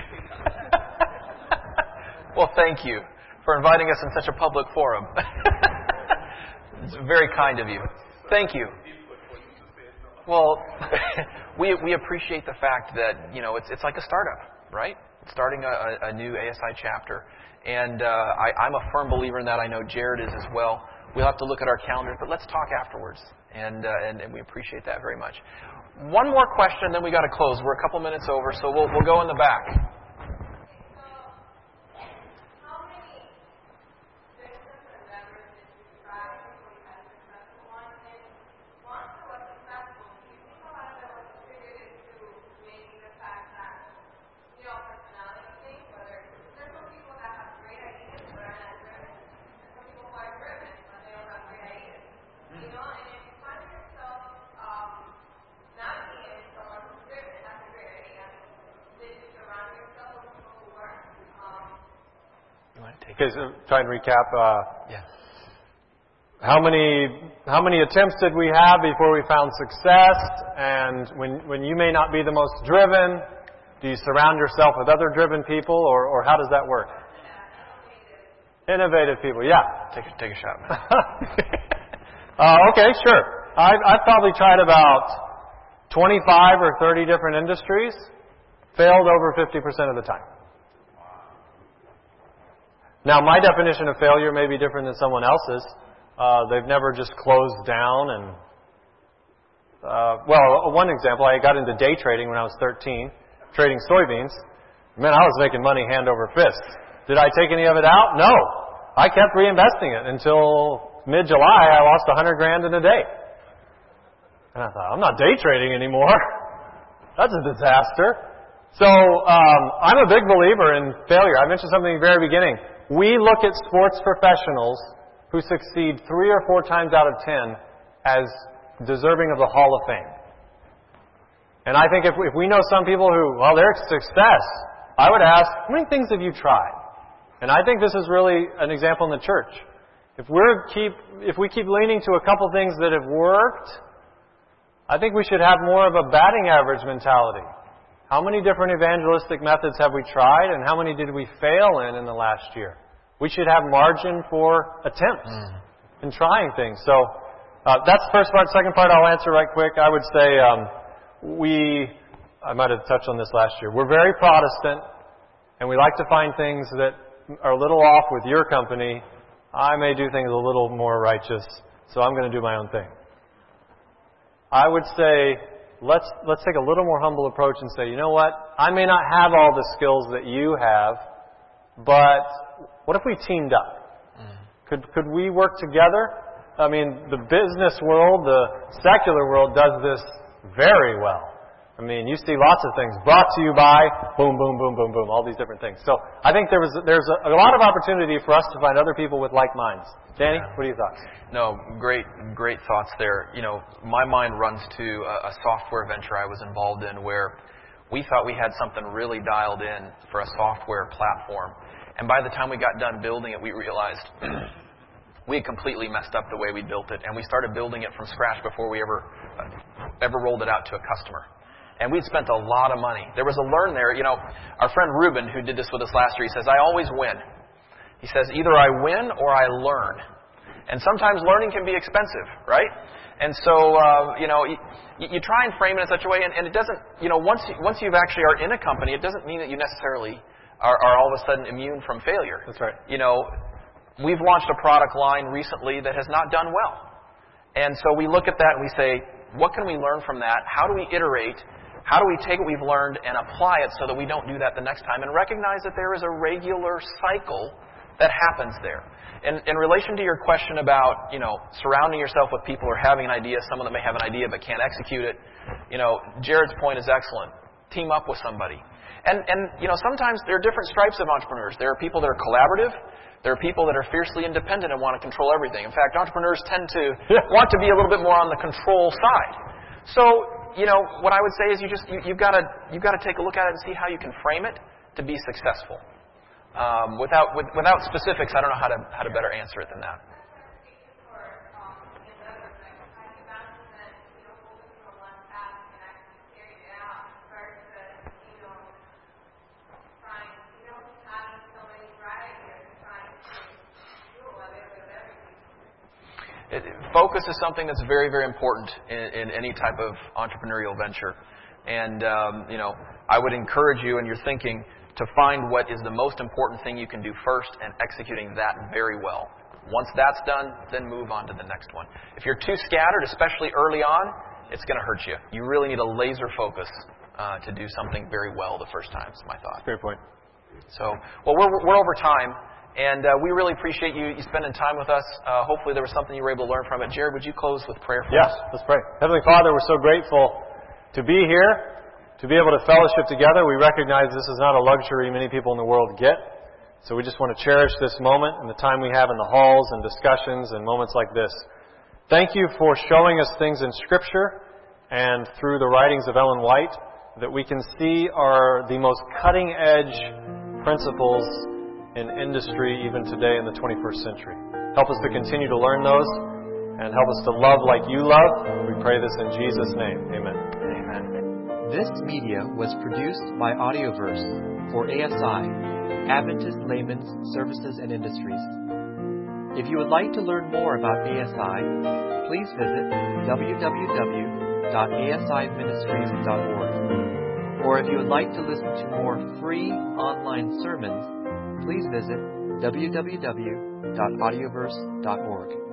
Well, thank you for inviting us in such a public forum. It's very kind of you. Thank you. Well, we appreciate the fact that, it's like a startup, right? Starting a new ASI chapter. And I'm a firm believer in that. I know Jared is as well. We'll have to look at our calendars, but let's talk afterwards. And we appreciate that very much. One more question, then we got to close. We're a couple minutes over, so we'll go in the back. Okay, so try and recap. How many attempts did we have before we found success? And when you may not be the most driven, do you surround yourself with other driven people, or how does that work? Innovative people, yeah. Take a shot, man. Okay, sure. I've probably tried about 25 or 30 different industries, failed over 50% of the time. Now, my definition of failure may be different than someone else's. They've never just closed down and... one example, I got into day trading when I was 13, trading soybeans. Man, I was making money hand over fist. Did I take any of it out? No. I kept reinvesting it until mid-July, I lost $100,000 in a day. And I thought, I'm not day trading anymore. That's a disaster. So I'm a big believer in failure. I mentioned something at the very beginning. We look at sports professionals who succeed 3 or 4 times out of 10 as deserving of the Hall of Fame. And I think if we know some people who, well, their success, I would ask, how many things have you tried? And I think this is really an example in the church. If we keep leaning to a couple things that have worked, I think we should have more of a batting average mentality. How many different evangelistic methods have we tried, and how many did we fail in the last year? We should have margin for attempts in trying things. So that's the first part. Second part I'll answer right quick. I would say I might have touched on this last year. We're very Protestant, and we like to find things that are a little off with your company. I may do things a little more righteous, so I'm going to do my own thing. I would say let's take a little more humble approach and say, you know what? I may not have all the skills that you have, but what if we teamed up? Could we work together? I mean, the business world, the secular world does this very well. I mean, you see lots of things brought to you by boom, boom, boom, boom, boom, all these different things. So I think there's a lot of opportunity for us to find other people with like minds. Danny, what are your thoughts? No, great thoughts there. You know, my mind runs to a software venture I was involved in where we thought we had something really dialed in for a software platform. And by the time we got done building it, we realized we had completely messed up the way we built it. And we started building it from scratch before we ever rolled it out to a customer. And we'd spent a lot of money. There was a learn there. You know, our friend Ruben, who did this with us last year, he says, I always win. He says, either I win or I learn. And sometimes learning can be expensive, right? And so, you try and frame it in such a way, and it doesn't, once you actually are in a company, it doesn't mean that you necessarily are all of a sudden immune from failure. That's right. We've launched a product line recently that has not done well. And so we look at that and we say, what can we learn from that? How do we iterate? How do we take what we've learned and apply it so that we don't do that the next time? And recognize that there is a regular cycle that happens there. In relation to your question about, surrounding yourself with people who are having an idea, someone that may have an idea but can't execute it, Jared's point is excellent. Team up with somebody. And sometimes there are different stripes of entrepreneurs. There are people that are collaborative. There are people that are fiercely independent and want to control everything. In fact, entrepreneurs tend to want to be a little bit more on the control side. So, what I would say is you've got to take a look at it and see how you can frame it to be successful. Without specifics, I don't know how to better answer it than that. Focus is something that's very, very important in any type of entrepreneurial venture. And, I would encourage you in your thinking to find what is the most important thing you can do first and executing that very well. Once that's done, then move on to the next one. If you're too scattered, especially early on, it's going to hurt you. You really need a laser focus to do something very well the first time, is my thought. Great point. So, well, we're over time. And we really appreciate you spending time with us. Hopefully there was something you were able to learn from it. Jared, would you close with prayer for us? Yes, let's pray. Heavenly Father, we're so grateful to be here, to be able to fellowship together. We recognize this is not a luxury many people in the world get. So we just want to cherish this moment and the time we have in the halls and discussions and moments like this. Thank you for showing us things in Scripture and through the writings of Ellen White that we can see are the most cutting-edge principles in industry even today in the 21st century. Help us to continue to learn those and help us to love like you love. We pray this in Jesus' name. Amen. Amen. This media was produced by Audioverse for ASI, Adventist Layman's Services and Industries. If you would like to learn more about ASI, please visit www.asiministries.org. Or if you would like to listen to more free online sermons, please visit www.audioverse.org.